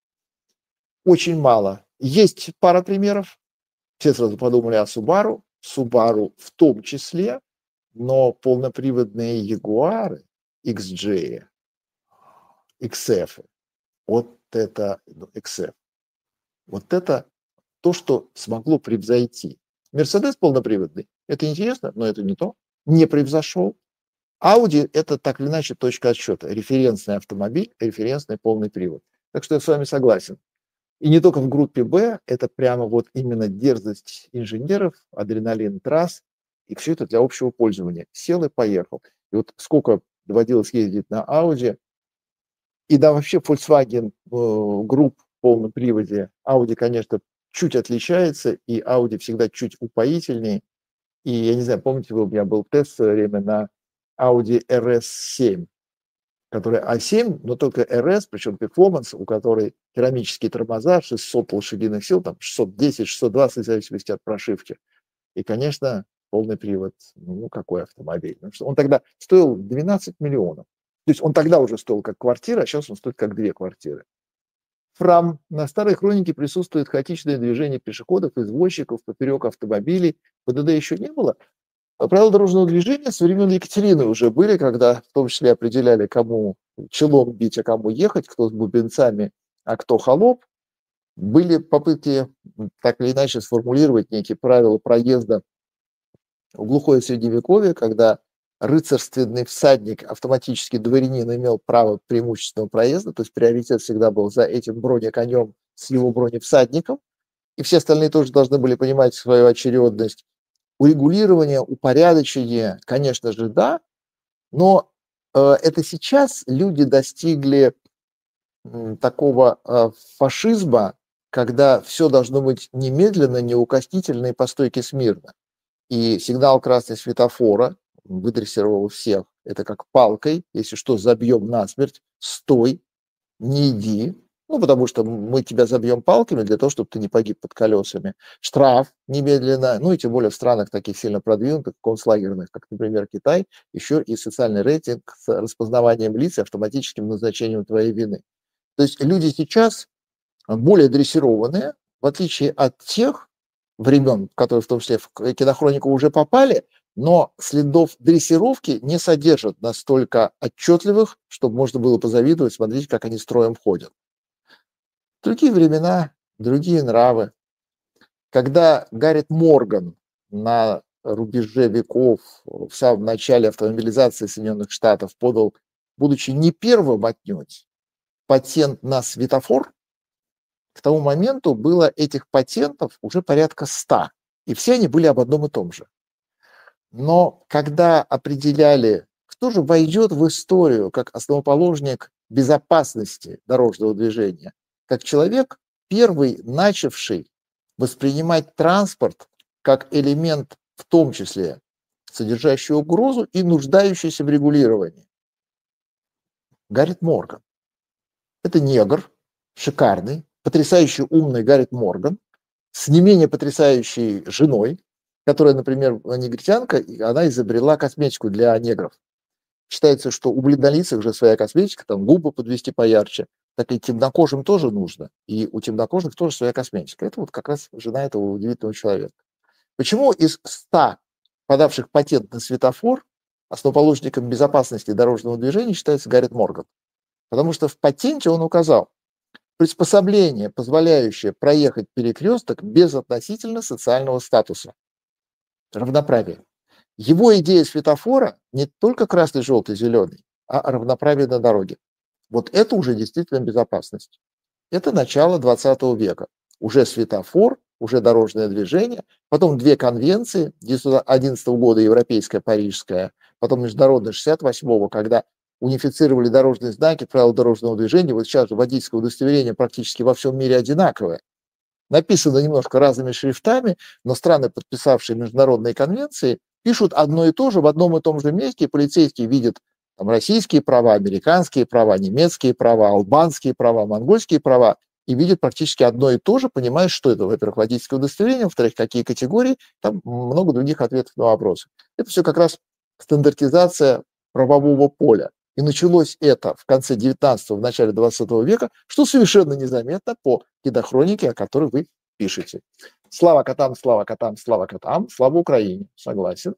очень мало. Есть пара примеров. Все сразу подумали о Subaru. Subaru в том числе, но полноприводные Ягуары, икс джей, икс эф, вот это, икс эф, вот это то, что смогло превзойти. Мерседес полноприводный, это интересно, но это не то, не превзошел. Audi – это так или иначе точка отсчета, референсный автомобиль, референсный полный привод. Так что я с вами согласен. И не только в группе Б, это прямо вот именно дерзость инженеров, адреналин трасс, и все это для общего пользования. Сел и поехал. И вот сколько доводилось ездить на Audi, и да, вообще Volkswagen Group в полном приводе, Audi, конечно, чуть отличается, и Audi всегда чуть упоительнее. И я не знаю, помните, вы, у меня был тест в свое время на Audi эр эс семь, которая а семь, но только эр эс, причем перформанс, у которой керамические тормоза, шестьсот лошадиных сил, там шестьсот десять, шестьсот двадцать, в зависимости от прошивки. И, конечно, полный привод, ну, какой автомобиль. Потому что он тогда стоил двенадцать миллионов. То есть он тогда уже стоил как квартира, а сейчас он стоит как две квартиры. Фрам. На старой хронике присутствует хаотичное движение пешеходов, извозчиков поперек автомобилей. ПДД еще не было. А правила дорожного движения со времен Екатерины уже были, когда в том числе определяли, кому челом бить, а кому ехать, кто с бубенцами, а кто холоп. Были попытки так или иначе сформулировать некие правила проезда в глухое средневековье, когда рыцарственный всадник, автоматически дворянин, имел право преимущественного проезда, то есть приоритет всегда был за этим бронеконем с его броневсадником, и все остальные тоже должны были понимать свою очередность. Урегулирование, упорядочение, конечно же, да, но э, это сейчас люди достигли э, такого э, фашизма, когда все должно быть немедленно, неукоснительно и по стойке смирно. И сигнал красный светофора выдрессировал всех. Это как палкой, если что, забьем насмерть, стой, не иди. Ну, потому что мы тебя забьем палками для того, чтобы ты не погиб под колесами. Штраф немедленно, ну и тем более в странах таких сильно продвинутых, концлагерных, как, например, Китай, еще и социальный рейтинг с распознаванием лиц и автоматическим назначением твоей вины. То есть люди сейчас более дрессированные, в отличие от тех времен, которые в том числе в кинохронику уже попали, но следов дрессировки не содержат настолько отчетливых, чтобы можно было позавидовать, смотрите, как они строем ходят. Другие времена, другие нравы. Когда Гаррет Морган на рубеже веков, в самом начале автомобилизации Соединенных Штатов подал, будучи не первым отнюдь, патент на светофор, к тому моменту было этих патентов уже порядка ста, и все они были об одном и том же. Но когда определяли, кто же войдет в историю как основоположник безопасности дорожного движения, как человек, первый начавший воспринимать транспорт как элемент, в том числе содержащий угрозу и нуждающийся в регулировании. Гаррет Морган. Это негр, шикарный, потрясающе умный Гаррет Морган, с не менее потрясающей женой, которая, например, негритянка, и она изобрела косметику для негров. Считается, что у бледнолицых же своя косметика, там губы подвести поярче, так и темнокожим тоже нужно, и у темнокожих тоже своя косметика. Это вот как раз жена этого удивительного человека. Почему из ста подавших патент на светофор основоположником безопасности дорожного движения считается Гаррет Морган? Потому что в патенте он указал приспособление, позволяющее проехать перекресток без относительно социального статуса. Равноправие. Его идея светофора не только красный, желтый, зеленый, а равноправие на дороге. Вот это уже действительно безопасность. Это начало двадцатого века. Уже светофор, уже дорожное движение, потом две конвенции, тысяча девятьсот одиннадцатого года европейская, парижская, потом международная шестьдесят восьмого, когда унифицировали дорожные знаки, правила дорожного движения. Вот сейчас же водительское удостоверение практически во всем мире одинаковое. Написано немножко разными шрифтами, но страны, подписавшие международные конвенции, пишут одно и то же в одном и том же месте, и полицейские видят там российские права, американские права, немецкие права, албанские права, монгольские права, и видят практически одно и то же, понимая, что это, во-первых, водительское удостоверение, во-вторых, какие категории, там много других ответов на вопросы. Это все как раз стандартизация правового поля. И началось это в конце девятнадцатого, в начале двадцатого века, что совершенно незаметно по кинохронике, о которой вы пишете. Слава котам, слава котам, слава котам, слава Украине, согласен.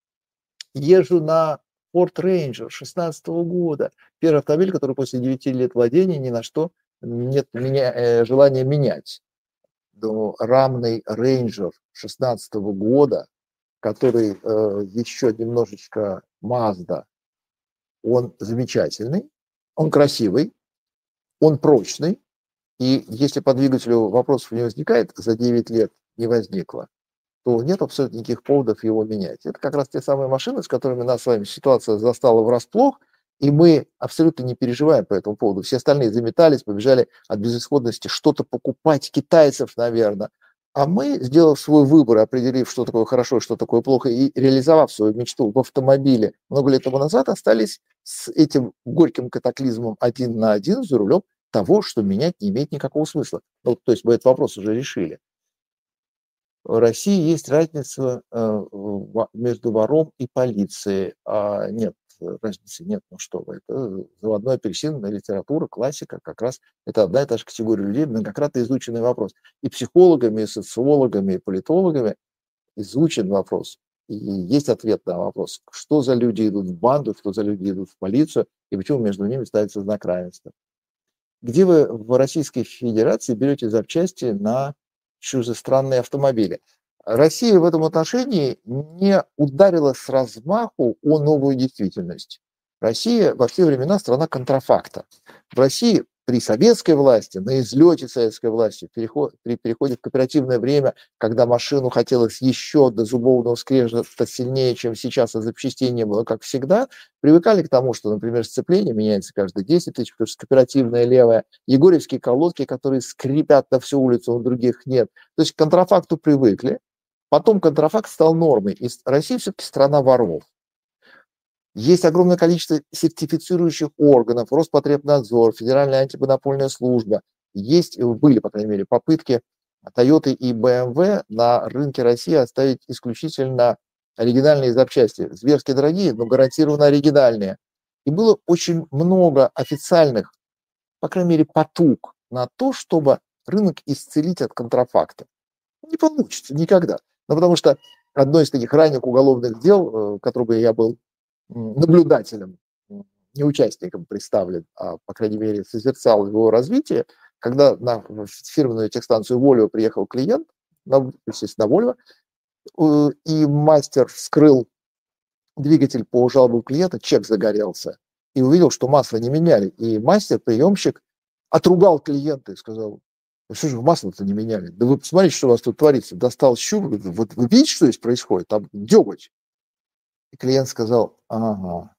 Езжу на Ford Ranger шестнадцатого года. Первый автомобиль, который после девяти лет владения ни на что нет меня, э, желания менять. но рамный рейнджер шестнадцатого года, который э, еще немножечко Mazda, он замечательный, он красивый, он прочный, и если по двигателю вопросов не возникает, за девять лет не возникло, то нет абсолютно никаких поводов его менять. Это как раз те самые машины, с которыми нас с вами ситуация застала врасплох, и мы абсолютно не переживаем по этому поводу. Все остальные заметались, побежали от безысходности что-то покупать, китайцев, наверное. А мы, сделав свой выбор, определив, что такое хорошо, что такое плохо, и реализовав свою мечту в автомобиле много лет тому назад, остались с этим горьким катаклизмом один на один за рулем того, что менять не имеет никакого смысла. Ну, то есть мы этот вопрос уже решили. В России есть разница э, между вором и полицией. А нет, разницы нет, ну что вы, это заводной апельсин, литература, классика, как раз это одна и та же категория людей, многократно изученный вопрос. И психологами, и социологами, и политологами изучен вопрос. И есть ответ на вопрос, что за люди идут в банду, что за люди идут в полицию, и почему между ними ставится знак равенства. Где вы в Российской Федерации берете запчасти на чужестранные автомобили? Россия в этом отношении не ударила с размаху о новую действительность. Россия во все времена страна контрафакта. В России при советской власти, на излете советской власти, переход, при переходе в кооперативное время, когда машину хотелось еще до зубовного скрежета сильнее, чем сейчас, а запчастей не было, как всегда, привыкали к тому, что, например, сцепление меняется каждые десять тысяч, потому что кооперативное левое, егорьевские колодки, которые скрипят на всю улицу, у других нет. То есть к контрафакту привыкли. Потом контрафакт стал нормой. И Россия все-таки страна воров. Есть огромное количество сертифицирующих органов, Роспотребнадзор, Федеральная антимонопольная служба. Есть, были, по крайней мере, попытки Toyota и бэ эм вэ на рынке России оставить исключительно оригинальные запчасти. Зверски дорогие, но гарантированно оригинальные. И было очень много официальных, по крайней мере, потуг на то, чтобы рынок исцелить от контрафакта. Не получится никогда. Ну, потому что одно из таких ранних уголовных дел, в котором я был наблюдателем, не участником представлен, а, по крайней мере, созерцал его развитие, когда на фирменную техстанцию Volvo приехал клиент, на, естественно, на Volvo, и мастер вскрыл двигатель по жалобам клиента, чек загорелся, и увидел, что масло не меняли. И мастер, приемщик, отругал клиента и сказал: что же вы масло-то не меняли? Да вы посмотрите, что у вас тут творится. Достал щуп, вот вы видите, что здесь происходит? Там деготь. И клиент сказал: ага,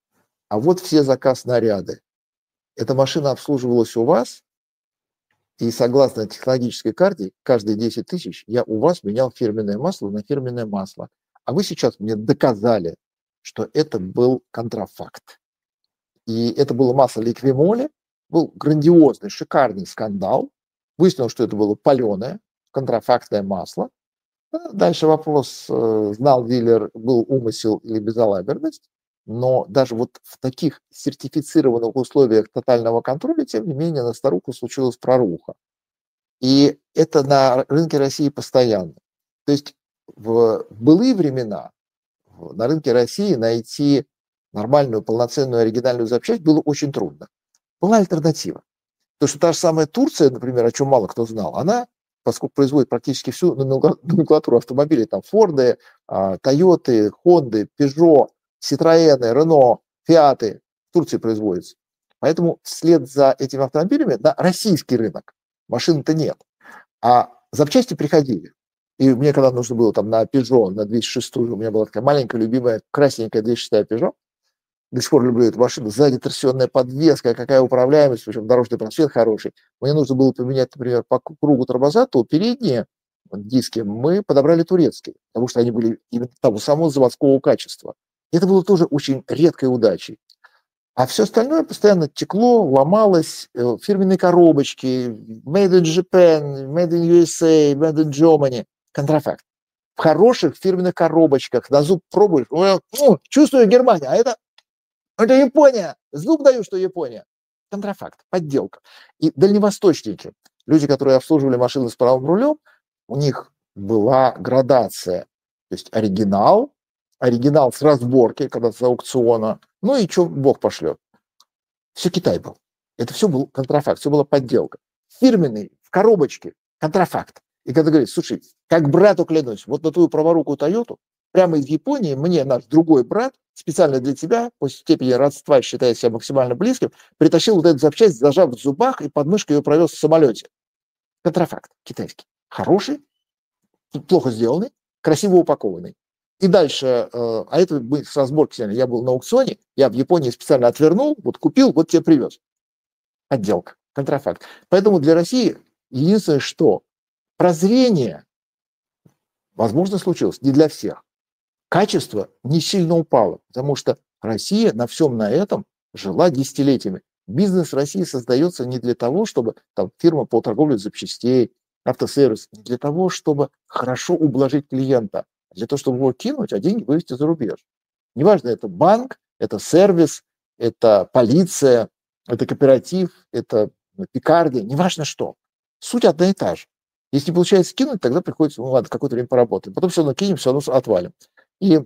а вот все заказ снаряды. Эта машина обслуживалась у вас, и согласно технологической карте, каждые десять тысяч я у вас менял фирменное масло на фирменное масло. А вы сейчас мне доказали, что это был контрафакт. И это было масло Ликвимоли, был грандиозный, шикарный скандал. Выяснилось, что это было паленое, контрафактное масло. Дальше вопрос, знал дилер, был умысел или безалаберность. Но даже вот в таких сертифицированных условиях тотального контроля, тем не менее, на старуху случилась проруха. И это на рынке России постоянно. То есть в былые времена на рынке России найти нормальную, полноценную, оригинальную запчасть было очень трудно. Была альтернатива. Потому что та же самая Турция, например, о чем мало кто знал, она, поскольку производит практически всю номенклатуру автомобилей, там Форды, Тойоты, Хонды, Пежо, Ситроены, Рено, Фиаты в Турции производятся. Поэтому вслед за этими автомобилями на российский рынок машин-то нет. А запчасти приходили. И мне когда нужно было там на Peugeot, на двести шестую, у меня была такая маленькая, любимая, красненькая двести шестая Peugeot. До сих пор люблю эту машину. Сзади торсионная подвеска, какая управляемость, причем дорожный просвет хороший. Мне нужно было поменять, например, по кругу тормоза, то передние диски мы подобрали турецкие, потому что они были именно того самого заводского качества. И это было тоже очень редкой удачей. А все остальное постоянно текло, ломалось, фирменные коробочки, made in Japan, made in ю эс эй, made in Germany, контрафакт. В хороших фирменных коробочках, на зуб пробуешь, ну, чувствую Германия, а это, это Япония, зуб даю, что Япония. Контрафакт, подделка. И дальневосточники, люди, которые обслуживали машины с правым рулем, у них была градация, то есть оригинал, оригинал с разборки, когда с аукциона, ну и что Бог пошлет. Все Китай был. Это все был контрафакт, все была подделка. Фирменный, в коробочке, контрафакт. И когда говорит, слушай, как брату клянусь, вот на твою праворукую Тойоту прямо из Японии мне наш другой брат специально для тебя, по степени родства, считая себя максимально близким, притащил вот эту запчасть, зажав в зубах и под мышкой ее провез в самолете. Контрафакт китайский. Хороший, плохо сделанный, красиво упакованный. И дальше, э, а это мы с разборки сняли, я был на аукционе, я в Японии специально отвернул, вот купил, вот тебе привез. Подделка, контрафакт. Поэтому для России единственное, что прозрение, возможно, случилось, не для всех. Качество не сильно упало, потому что Россия на всем на этом жила десятилетиями. Бизнес России создается не для того, чтобы там, фирма по торговле запчастей, автосервис, не для того, чтобы хорошо ублажить клиента, а для того, чтобы его кинуть, а деньги вывести за рубеж. Неважно, это банк, это сервис, это полиция, это кооператив, это пекарня, неважно что. Суть одна и та же. Если не получается кинуть, тогда приходится, ну ладно, какое-то время поработаем. Потом все равно кинем, все равно отвалим. И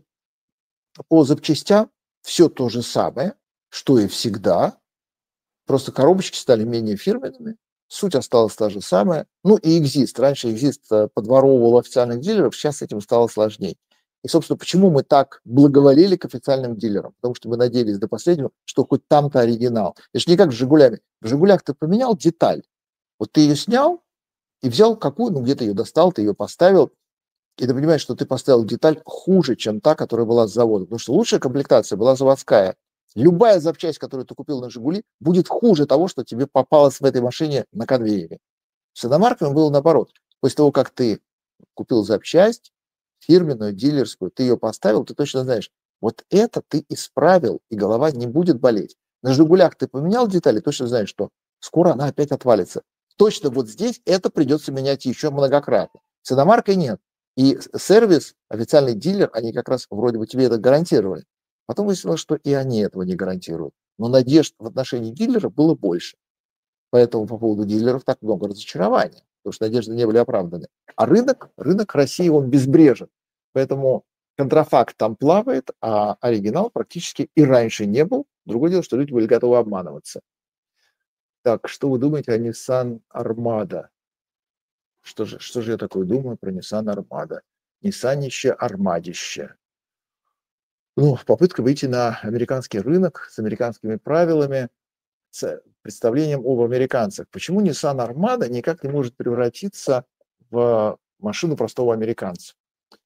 по запчастям все то же самое, что и всегда, просто коробочки стали менее фирменными, суть осталась та же самая. Ну и Exist. Раньше Exist подворовывал официальных дилеров, сейчас с этим стало сложнее. И, собственно, почему мы так благоволили к официальным дилерам? Потому что мы надеялись до последнего, что хоть там-то оригинал. Это же не как с «Жигулями». В «Жигулях» ты поменял деталь. Вот ты ее снял и взял какую, ну где-то ее достал, ты ее поставил, и ты понимаешь, что ты поставил деталь хуже, чем та, которая была с завода. Потому что лучшая комплектация была заводская. Любая запчасть, которую ты купил на «Жигули», будет хуже того, что тебе попалось в этой машине на конвейере. С иномарками было наоборот. После того, как ты купил запчасть, фирменную, дилерскую, ты ее поставил, ты точно знаешь, вот это ты исправил, и голова не будет болеть. На «Жигулях» ты поменял детали, точно знаешь, что скоро она опять отвалится. Точно вот здесь это придется менять еще многократно. С иномаркой нет. И сервис, официальный дилер, они как раз вроде бы тебе это гарантировали. Потом выяснилось, что и они этого не гарантируют. Но надежд в отношении дилера было больше. Поэтому по поводу дилеров так много разочарования, потому что надежды не были оправданы. А рынок, рынок России, он безбрежен. Поэтому контрафакт там плавает, а оригинал практически и раньше не был. Другое дело, что люди были готовы обманываться. Так, что вы думаете о Nissan Armada? Что же, что же я такое думаю про Nissan Armada? Ниссанище, армадище. Ну, попытка выйти на американский рынок с американскими правилами, с представлением об американцах. Почему Nissan Armada никак не может превратиться в машину простого американца?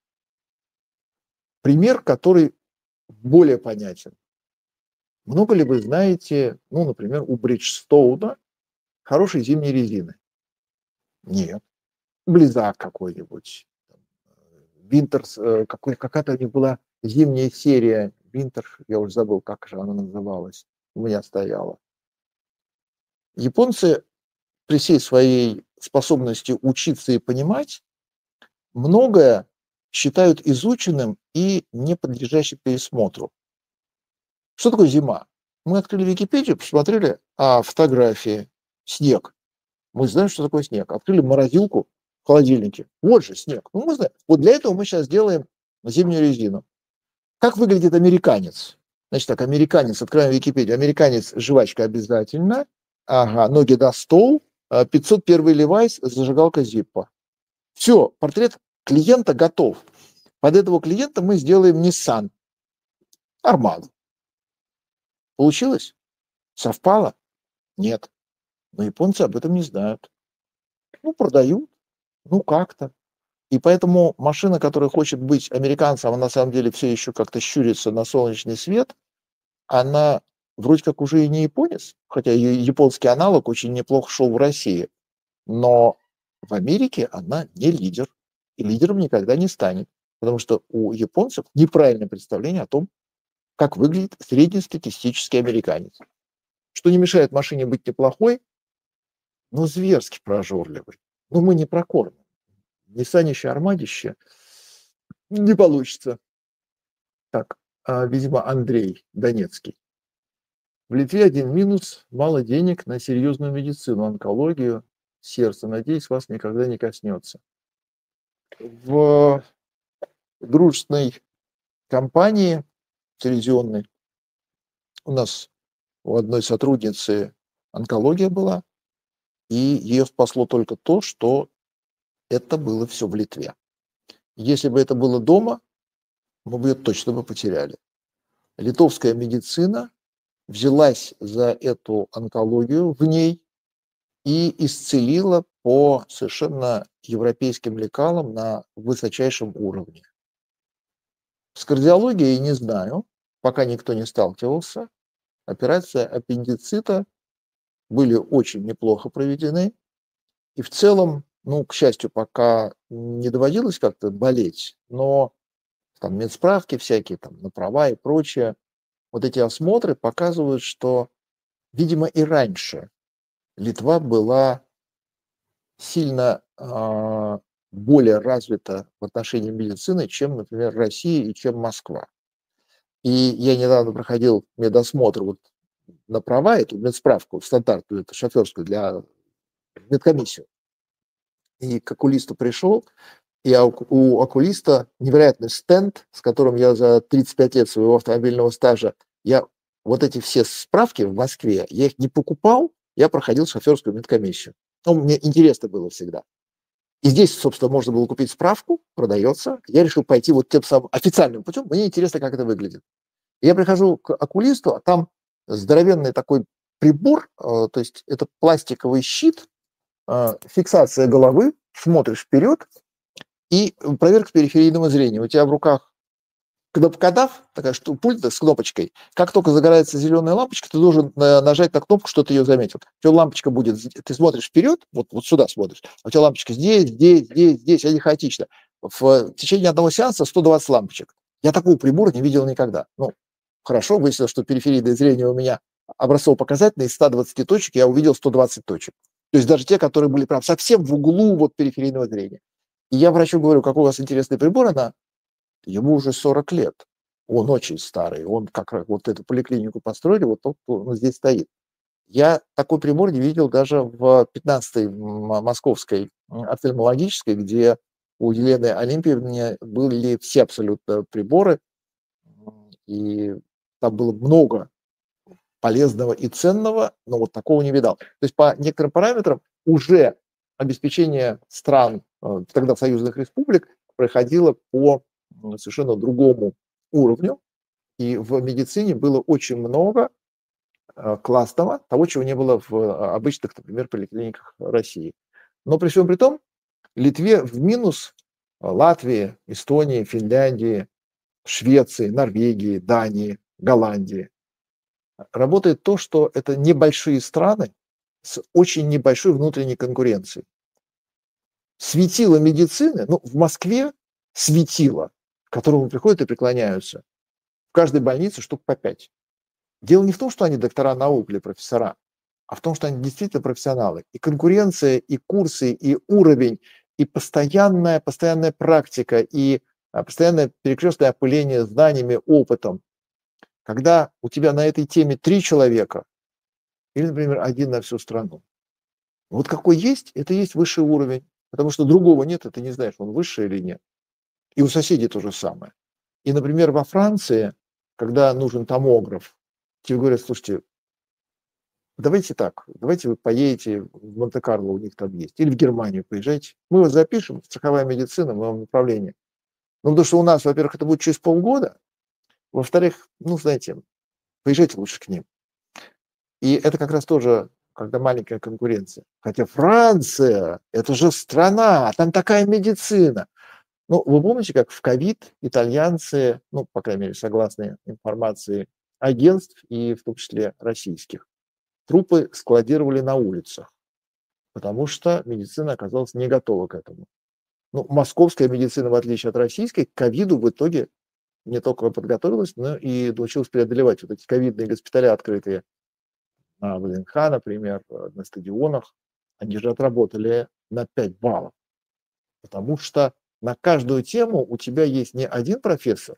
Пример, который более понятен. Много ли вы знаете, ну, например, у Bridgestone хорошей зимней резины? Нет. Близак какой-нибудь. Winter, какой, какая-то у них была зимняя серия. Winter, я уже забыл, как же она называлась. У меня стояла. Японцы при всей своей способности учиться и понимать, многое считают изученным и не подлежащим пересмотру. Что такое зима? Мы открыли Википедию, посмотрели, а фотографии, снег. Мы знаем, что такое снег. Открыли морозилку в холодильнике. Вот же снег. Ну, мы знаем. Вот для этого мы сейчас делаем зимнюю резину. Как выглядит американец? Значит так, американец, открываем Википедию. Американец, жвачка обязательно. Ага, ноги на стол. пятьсот первый Levi's, зажигалка Zippo. Все, портрет клиента готов. Под этого клиента мы сделаем Nissan Armada. Получилось? Совпало? Нет. Но японцы об этом не знают. Ну, продают. Ну, как-то. И поэтому машина, которая хочет быть американцем, а на самом деле все еще как-то щурится на солнечный свет, она вроде как уже и не японец, хотя ее японский аналог очень неплохо шел в России. Но в Америке она не лидер. И лидером никогда не станет. Потому что у японцев неправильное представление о том, как выглядит среднестатистический американец. Что не мешает машине быть неплохой, но зверски прожорливой. Но мы не прокормим. Ниссанище, армадище не получится. Так, а, видимо, Андрей Донецкий. В Литве один минус, мало денег на серьезную медицину, онкологию, сердце. Надеюсь, вас никогда не коснется. В дружественной компании телевизионной у нас у одной сотрудницы онкология была, и ее спасло только то, что это было все в Литве. Если бы это было дома, мы бы ее точно бы потеряли. Литовская медицина взялась за эту онкологию в ней и исцелила по совершенно европейским лекалам на высочайшем уровне. С кардиологией не знаю, пока никто не сталкивался. Операция аппендицита были очень неплохо проведены. И в целом, ну, к счастью, пока не доводилось как-то болеть, но там медсправки всякие, там, на права и прочее, вот эти осмотры показывают, что, видимо, и раньше Литва была сильно а, более развита в отношении медицины, чем, например, Россия и чем Москва. И я недавно проходил медосмотр вот на права, эту медсправку стандартную, эту шоферскую для медкомиссию. И к окулисту пришел, и у окулиста невероятный стенд, с которым я за тридцать пять лет своего автомобильного стажа, я вот эти все справки в Москве, я их не покупал, я проходил шоферскую медкомиссию. Ну, мне интересно было всегда. И здесь, собственно, можно было купить справку, продается. Я решил пойти вот тем самым официальным путем. Мне интересно, как это выглядит. И я прихожу к окулисту, а там здоровенный такой прибор, то есть это пластиковый щит, фиксация головы, смотришь вперед, и проверка периферийного зрения. У тебя в руках кнопкодав, такая что, пульт с кнопочкой. Как только загорается зеленая лампочка, ты должен нажать на кнопку, что ты ее заметил. У тебя лампочка будет, ты смотришь вперед, вот, вот сюда смотришь, а у тебя лампочка здесь, здесь, здесь, здесь, они хаотично. В течение одного сеанса сто двадцать лампочек. Я такого прибора не видел никогда. Ну, хорошо, выяснилось, что периферийное зрение у меня образцово-показательное, из ста двадцати точек я увидел сто двадцать точек. То есть даже те, которые были прям совсем в углу вот периферийного зрения. И я врачу говорю, какой у вас интересный прибор, она, ему уже сорок лет, он очень старый, он как раз вот эту поликлинику построили, вот он, он здесь стоит. Я такой прибор не видел даже в пятнадцатой московской офтальмологической, где у Елены Олимпиевны были все абсолютно приборы, и там было много полезного и ценного, но вот такого не видал. То есть по некоторым параметрам уже обеспечение стран, тогда союзных республик, проходило по совершенно другому уровню, и в медицине было очень много классного, того, чего не было в обычных, например, поликлиниках России. Но при всем при том, Литве в минус Латвии, Эстонии, Финляндии, Швеции, Норвегии, Дании, Голландии работает то, что это небольшие страны с очень небольшой внутренней конкуренцией. Светило медицины, ну, в Москве светило, к которому приходят и преклоняются, в каждой больнице штук по пять. Дело не в том, что они доктора наук или профессора, а в том, что они действительно профессионалы. И конкуренция, и курсы, и уровень, и постоянная, постоянная практика, и постоянное перекрестное опыление знаниями, опытом. Когда у тебя на этой теме три человека, или, например, один на всю страну, вот какой есть, это есть высший уровень, потому что другого нет, и ты не знаешь, он высший или нет. И у соседей то же самое. И, например, во Франции, когда нужен томограф, тебе говорят, слушайте, давайте так, давайте вы поедете в Монте-Карло, у них там есть, или в Германию поезжайте, мы вас запишем, страховая медицина, мы вам направление. Ну, потому что у нас, во-первых, это будет через полгода, во-вторых, ну, знаете, поезжайте лучше к ним. И это как раз тоже, когда маленькая конкуренция. Хотя Франция, это же страна, там такая медицина. Ну, вы помните, как в ковид итальянцы, ну, по крайней мере, согласно информации агентств и в том числе российских, трупы складировали на улицах, потому что медицина оказалась не готова к этому. Ну, московская медицина, в отличие от российской, к ковиду в итоге не только подготовилась, но и научилась преодолевать вот эти ковидные госпиталя, открытые на ВДНХ, например, на стадионах. Они же отработали на пять баллов, потому что на каждую тему у тебя есть не один профессор,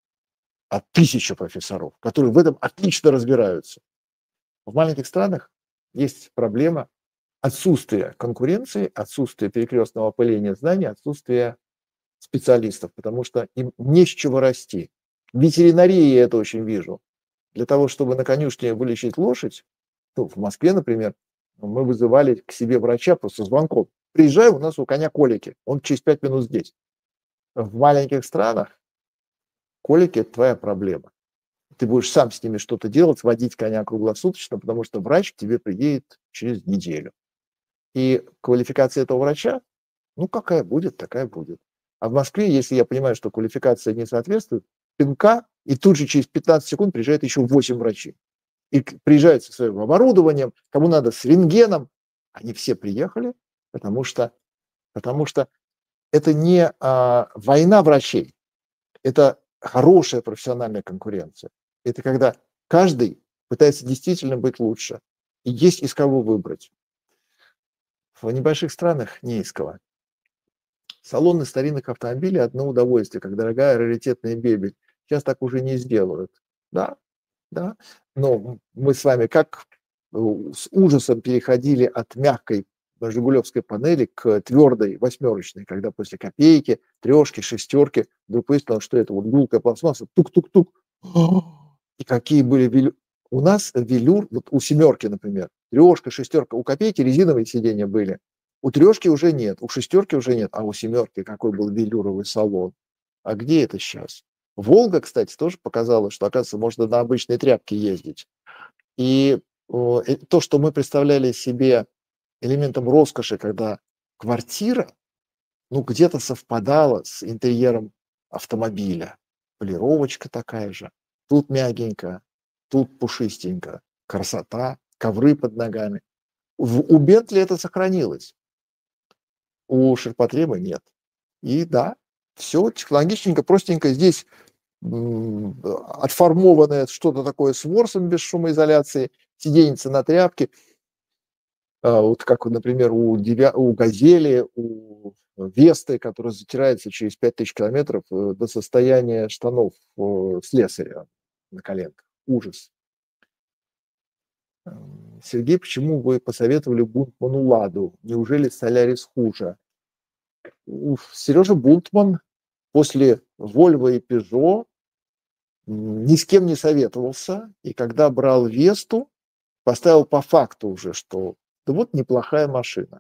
а тысяча профессоров, которые в этом отлично разбираются. В маленьких странах есть проблема отсутствия конкуренции, отсутствия перекрестного опыления знаний, отсутствия специалистов, потому что им не с чего расти. В ветеринарии я это очень вижу. Для того, чтобы на конюшне вылечить лошадь, ну, в Москве, например, мы вызывали к себе врача просто звонком. приезжаю, у нас у коня колики, он через пять минут здесь. В маленьких странах колики – это твоя проблема. Ты будешь сам с ними что-то делать, водить коня круглосуточно, потому что врач к тебе приедет через неделю. И квалификация этого врача, ну, какая будет, такая будет. А в Москве, если я понимаю, что квалификация не соответствует, пинка, и тут же через пятнадцать секунд приезжает еще восемь врачей. И приезжают со своим оборудованием, кому надо с рентгеном. Они все приехали, потому что, потому что это не а, война врачей, это хорошая профессиональная конкуренция. Это когда каждый пытается действительно быть лучше. И есть из кого выбрать. В небольших странах не из кого. Салоны старинных автомобилей – одно удовольствие, как дорогая раритетная мебель. Сейчас так уже не сделают. Да, да. Но мы с вами как с ужасом переходили от мягкой жигулевской панели к твердой восьмерочной, когда после копейки, трешки, шестерки вдруг выяснилось, что это вот гулкая пластмасса, тук-тук-тук. И какие были велюры. У нас велюр, вот у семерки, например, трешка, шестерка, у копейки резиновые сиденья были. У трешки уже нет, у шестерки уже нет, а у семерки какой был велюровый салон. А где это сейчас? Волга, кстати, тоже показала, что, оказывается, можно на обычной тряпке ездить. И о, то, что мы представляли себе элементом роскоши, когда квартира, ну, где-то совпадала с интерьером автомобиля. Полировочка такая же, тут мягенько, тут пушистенько, красота, ковры под ногами. В, у Бентли это сохранилось, у ширпотреба нет. И да, все технологичненько, простенько. Здесь м, отформованное что-то такое с ворсом без шумоизоляции, сиденьица на тряпке. А, вот как, например, у, девя... у «Газели», у «Весты», которая затирается через пять тысяч километров э, до состояния штанов э, слесаря на коленках. Ужас. Эм, Сергей, почему вы посоветовали Бунтману «Ладу»? Неужели «Солярис» хуже? Уф, Сережа Бунтман после «Вольво» и «Пежо» ни с кем не советовался, и когда брал «Весту», поставил по факту уже, что да вот неплохая машина.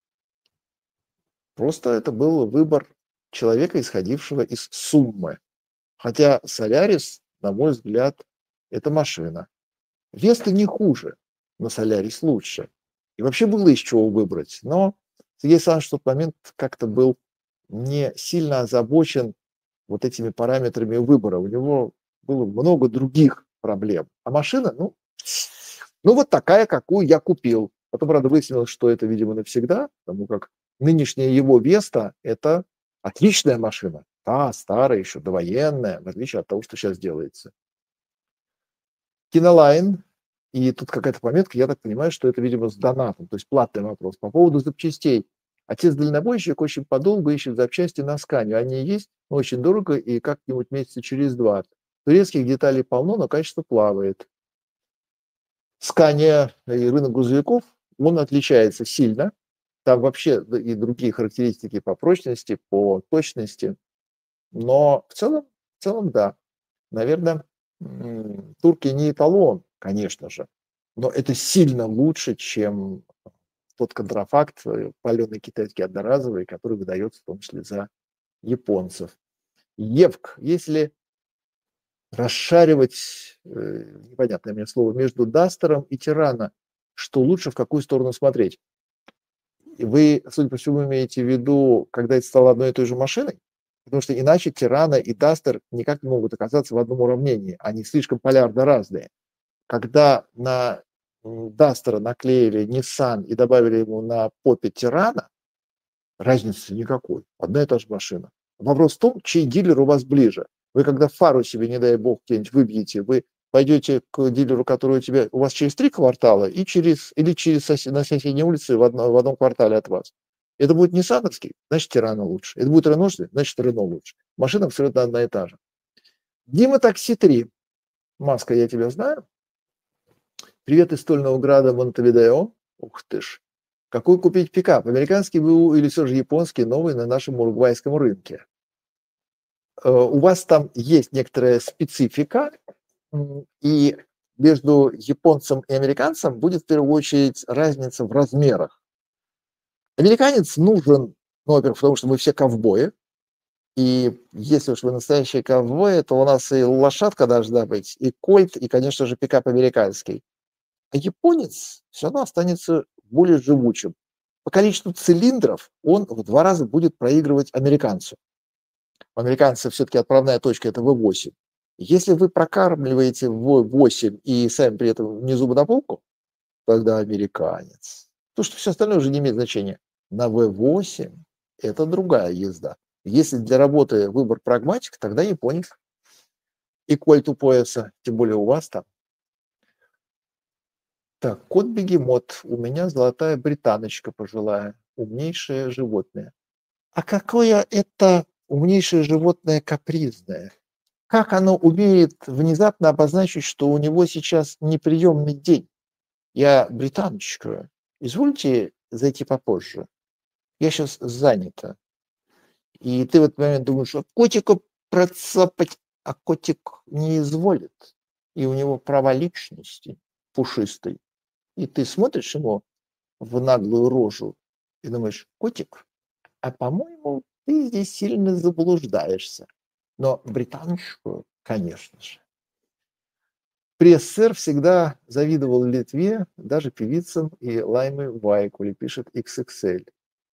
Просто это был выбор человека, исходившего из суммы. Хотя «Солярис», на мой взгляд, это машина. «Веста» не хуже, но «Солярис» лучше. И вообще было из чего выбрать. Но Сергей Александрович в тот момент как-то был не сильно озабочен вот этими параметрами выбора. У него было много других проблем. А машина, ну, ну вот такая, какую я купил. Потом, правда, выяснилось, что это, видимо, навсегда, потому как нынешняя его «Веста» – это отличная машина. Та, старая, еще довоенная, в отличие от того, что сейчас делается. Кинолайн. И тут какая-то пометка, я так понимаю, что это, видимо, с донатом, то есть платный вопрос. По поводу запчастей. Отец-дальнобойщик очень подолгу ищет запчасти на Сканию. Они есть, но очень дорого и как-нибудь месяца через два. Турецких деталей полно, но качество плавает. Скания и рынок грузовиков, он отличается сильно. Там вообще и другие характеристики по прочности, по точности. Но в целом, в целом, да. Наверное, турки не эталон, конечно же, но это сильно лучше, чем тот контрафакт, паленый китайский одноразовый, который выдается в том числе за японцев. Евк, если расшаривать, э, непонятное мне слово, между Дастером и Тирана, что лучше, в какую сторону смотреть? Вы, судя по всему, имеете в виду, когда это стало одной и той же машиной? Потому что иначе Тирана и Дастер никак не могут оказаться в одном уравнении. Они слишком полярно разные. Когда на Дастера наклеили Nissan и добавили ему на попе Тирана, разницы никакой. Одна и та же машина. Вопрос в том, чей дилер у вас ближе. Вы когда фару себе, не дай бог, где-нибудь выбьете, вы пойдете к дилеру, который у тебя у вас через три квартала и через, или через сосед, на соседней улице в, одно, в одном квартале от вас. Это будет ниссановский, значит, Тирана лучше. Это будет реношный, значит, Рено лучше. Машина абсолютно одна и та же. Дима Такси три. Маска, я тебя знаю. Привет из Стольного Града, Монтевидео. Ух ты ж. Какой купить пикап? Американский БУ или все же японский, новый на нашем уругвайском рынке? У вас там есть некоторая специфика, и между японцем и американцем будет в первую очередь разница в размерах. Американец нужен, ну, во-первых, потому что мы все ковбои, и если уж вы настоящие ковбои, то у нас и лошадка должна быть, и кольт, и, конечно же, пикап американский. А японец все равно останется более живучим. По количеству цилиндров он в два раза будет проигрывать американцу. У американцев все-таки отправная точка – это вэ восемь. Если вы прокармливаете вэ восемь и сами при этом не зубы на полку, тогда американец. То, что все остальное уже не имеет значения. На вэ восемь это другая езда. Если для работы выбор прагматик, тогда японец. И кольт у пояса, тем более у вас там. Так, кот-бегемот. У меня золотая британочка пожилая. Умнейшее животное. А какое это умнейшее животное капризное? Как оно умеет внезапно обозначить, что у него сейчас неприемный день? Я британочка. Извольте зайти попозже. Я сейчас занята. И ты в этот момент думаешь, что котику процапать, а котик не изволит. И у него права личности пушистой. И ты смотришь ему в наглую рожу и думаешь, котик, а по-моему, ты здесь сильно заблуждаешься. Но британочку, конечно же. Пресс-сэр всегда завидовал Литве, даже певицам и Лайме Вайкуле, пишет икс икс эль.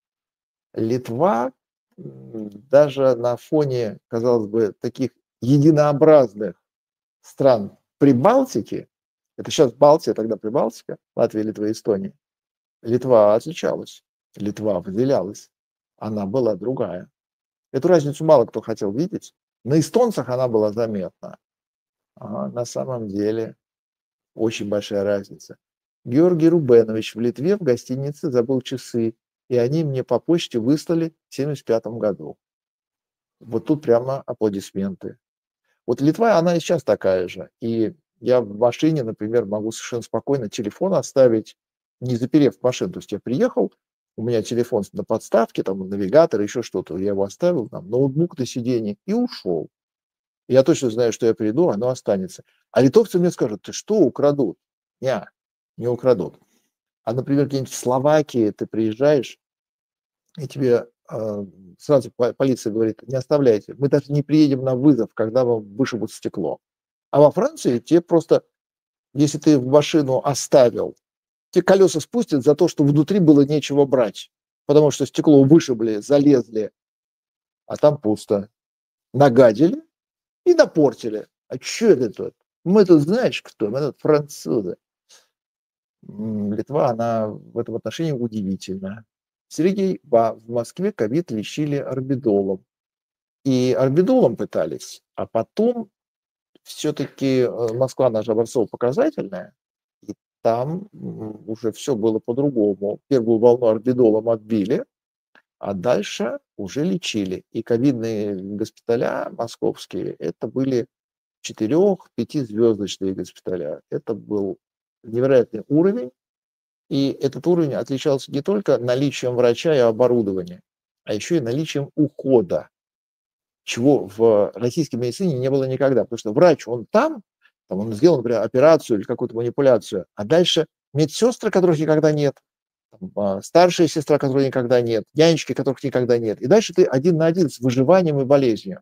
Литва даже на фоне, казалось бы, таких единообразных стран Прибалтики, это сейчас Балтия, тогда Прибалтика, Латвия, Литва, Эстония, Литва отличалась, Литва выделялась, она была другая. Эту разницу мало кто хотел видеть. На эстонцах она была заметна. А на самом деле очень большая разница. Георгий Рубенович в Литве в гостинице забыл часы, и они мне по почте выслали в семьдесят пятом году. Вот тут прямо аплодисменты. Вот Литва, она и сейчас такая же. И я в машине, например, могу совершенно спокойно телефон оставить, не заперев машину. То есть я приехал, у меня телефон на подставке, там навигатор, еще что-то, я его оставил, там, ноутбук на сиденье и ушел. Я точно знаю, что я приду, оно останется. А литовцы мне скажут, ты что, украдут? Не, не украдут. А, например, где-нибудь в Словакии ты приезжаешь, и тебе э, сразу полиция говорит, не оставляйте, мы даже не приедем на вызов, когда вам вышибут стекло. А во Франции тебе просто, если ты в машину оставил, тебе колеса спустят за то, что внутри было нечего брать, потому что стекло вышибли, залезли, а там пусто. Нагадили и напортили. А что это тут? Мы тут знаешь кто? Мы тут французы. Литва, она в этом отношении удивительна. Сергей, в Москве ковид лечили орбидолом. И орбидолом пытались, а потом все-таки Москва, наша образцово-показательная, и там уже все было по-другому. Первую волну орбидолом отбили, а дальше уже лечили. И ковидные госпиталя московские, это были четырех-пятизвездочные госпиталя. Это был невероятный уровень. И этот уровень отличался не только наличием врача и оборудования, а еще и наличием ухода, чего в российской медицине не было никогда. Потому что врач, он там, там он сделал, например, операцию или какую-то манипуляцию, а дальше медсестры, которых никогда нет, там, старшая сестра, которой никогда нет, нянечки, которых никогда нет. И дальше ты один на один с выживанием и болезнью.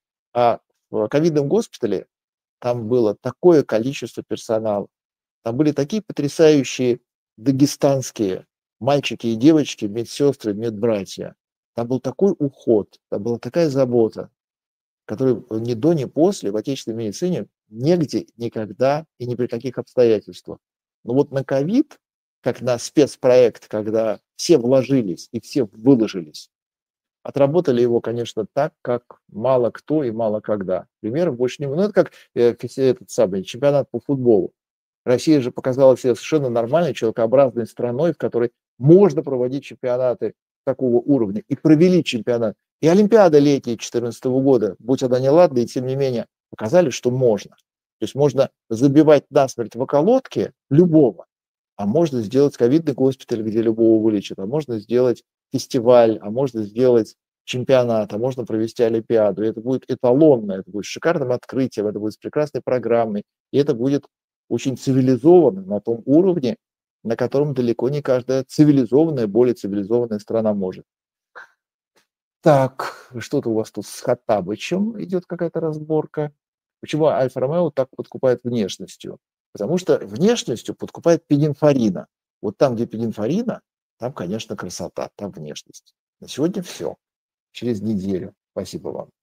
А в ковидном госпитале там было такое количество персонала, там были такие потрясающие дагестанские мальчики и девочки, медсестры, медбратья. Там был такой уход, там была такая забота, которой ни до, ни после в отечественной медицине нигде, никогда и ни при каких обстоятельствах. Но вот на ковид, как на спецпроект, когда все вложились и все выложились, отработали его, конечно, так, как мало кто и мало когда. Примеров больше не было. Ну, это как э, этот самый чемпионат по футболу. Россия же показала себя совершенно нормальной, человекообразной страной, в которой можно проводить чемпионаты такого уровня. И провели чемпионат. И Олимпиада летняя две тысячи четырнадцатого года, будь она неладна, и тем не менее показали, что можно. То есть можно забивать насмерть в околотке любого, а можно сделать ковидный госпиталь, где любого вылечат, а можно сделать фестиваль, а можно сделать чемпионат, а можно провести Олимпиаду. И это будет эталонно, это будет шикарным открытием, это будет с прекрасной программой, и это будет очень цивилизованно на том уровне, на котором далеко не каждая цивилизованная, более цивилизованная страна может. Так, что-то у вас тут с Хоттабычем идет какая-то разборка. Почему Альфа-Ромео так подкупает внешностью? Потому что внешностью подкупает Пининфарина. Вот там, где Пининфарина, там, конечно, красота, там внешность. На сегодня все. Через неделю. Спасибо вам.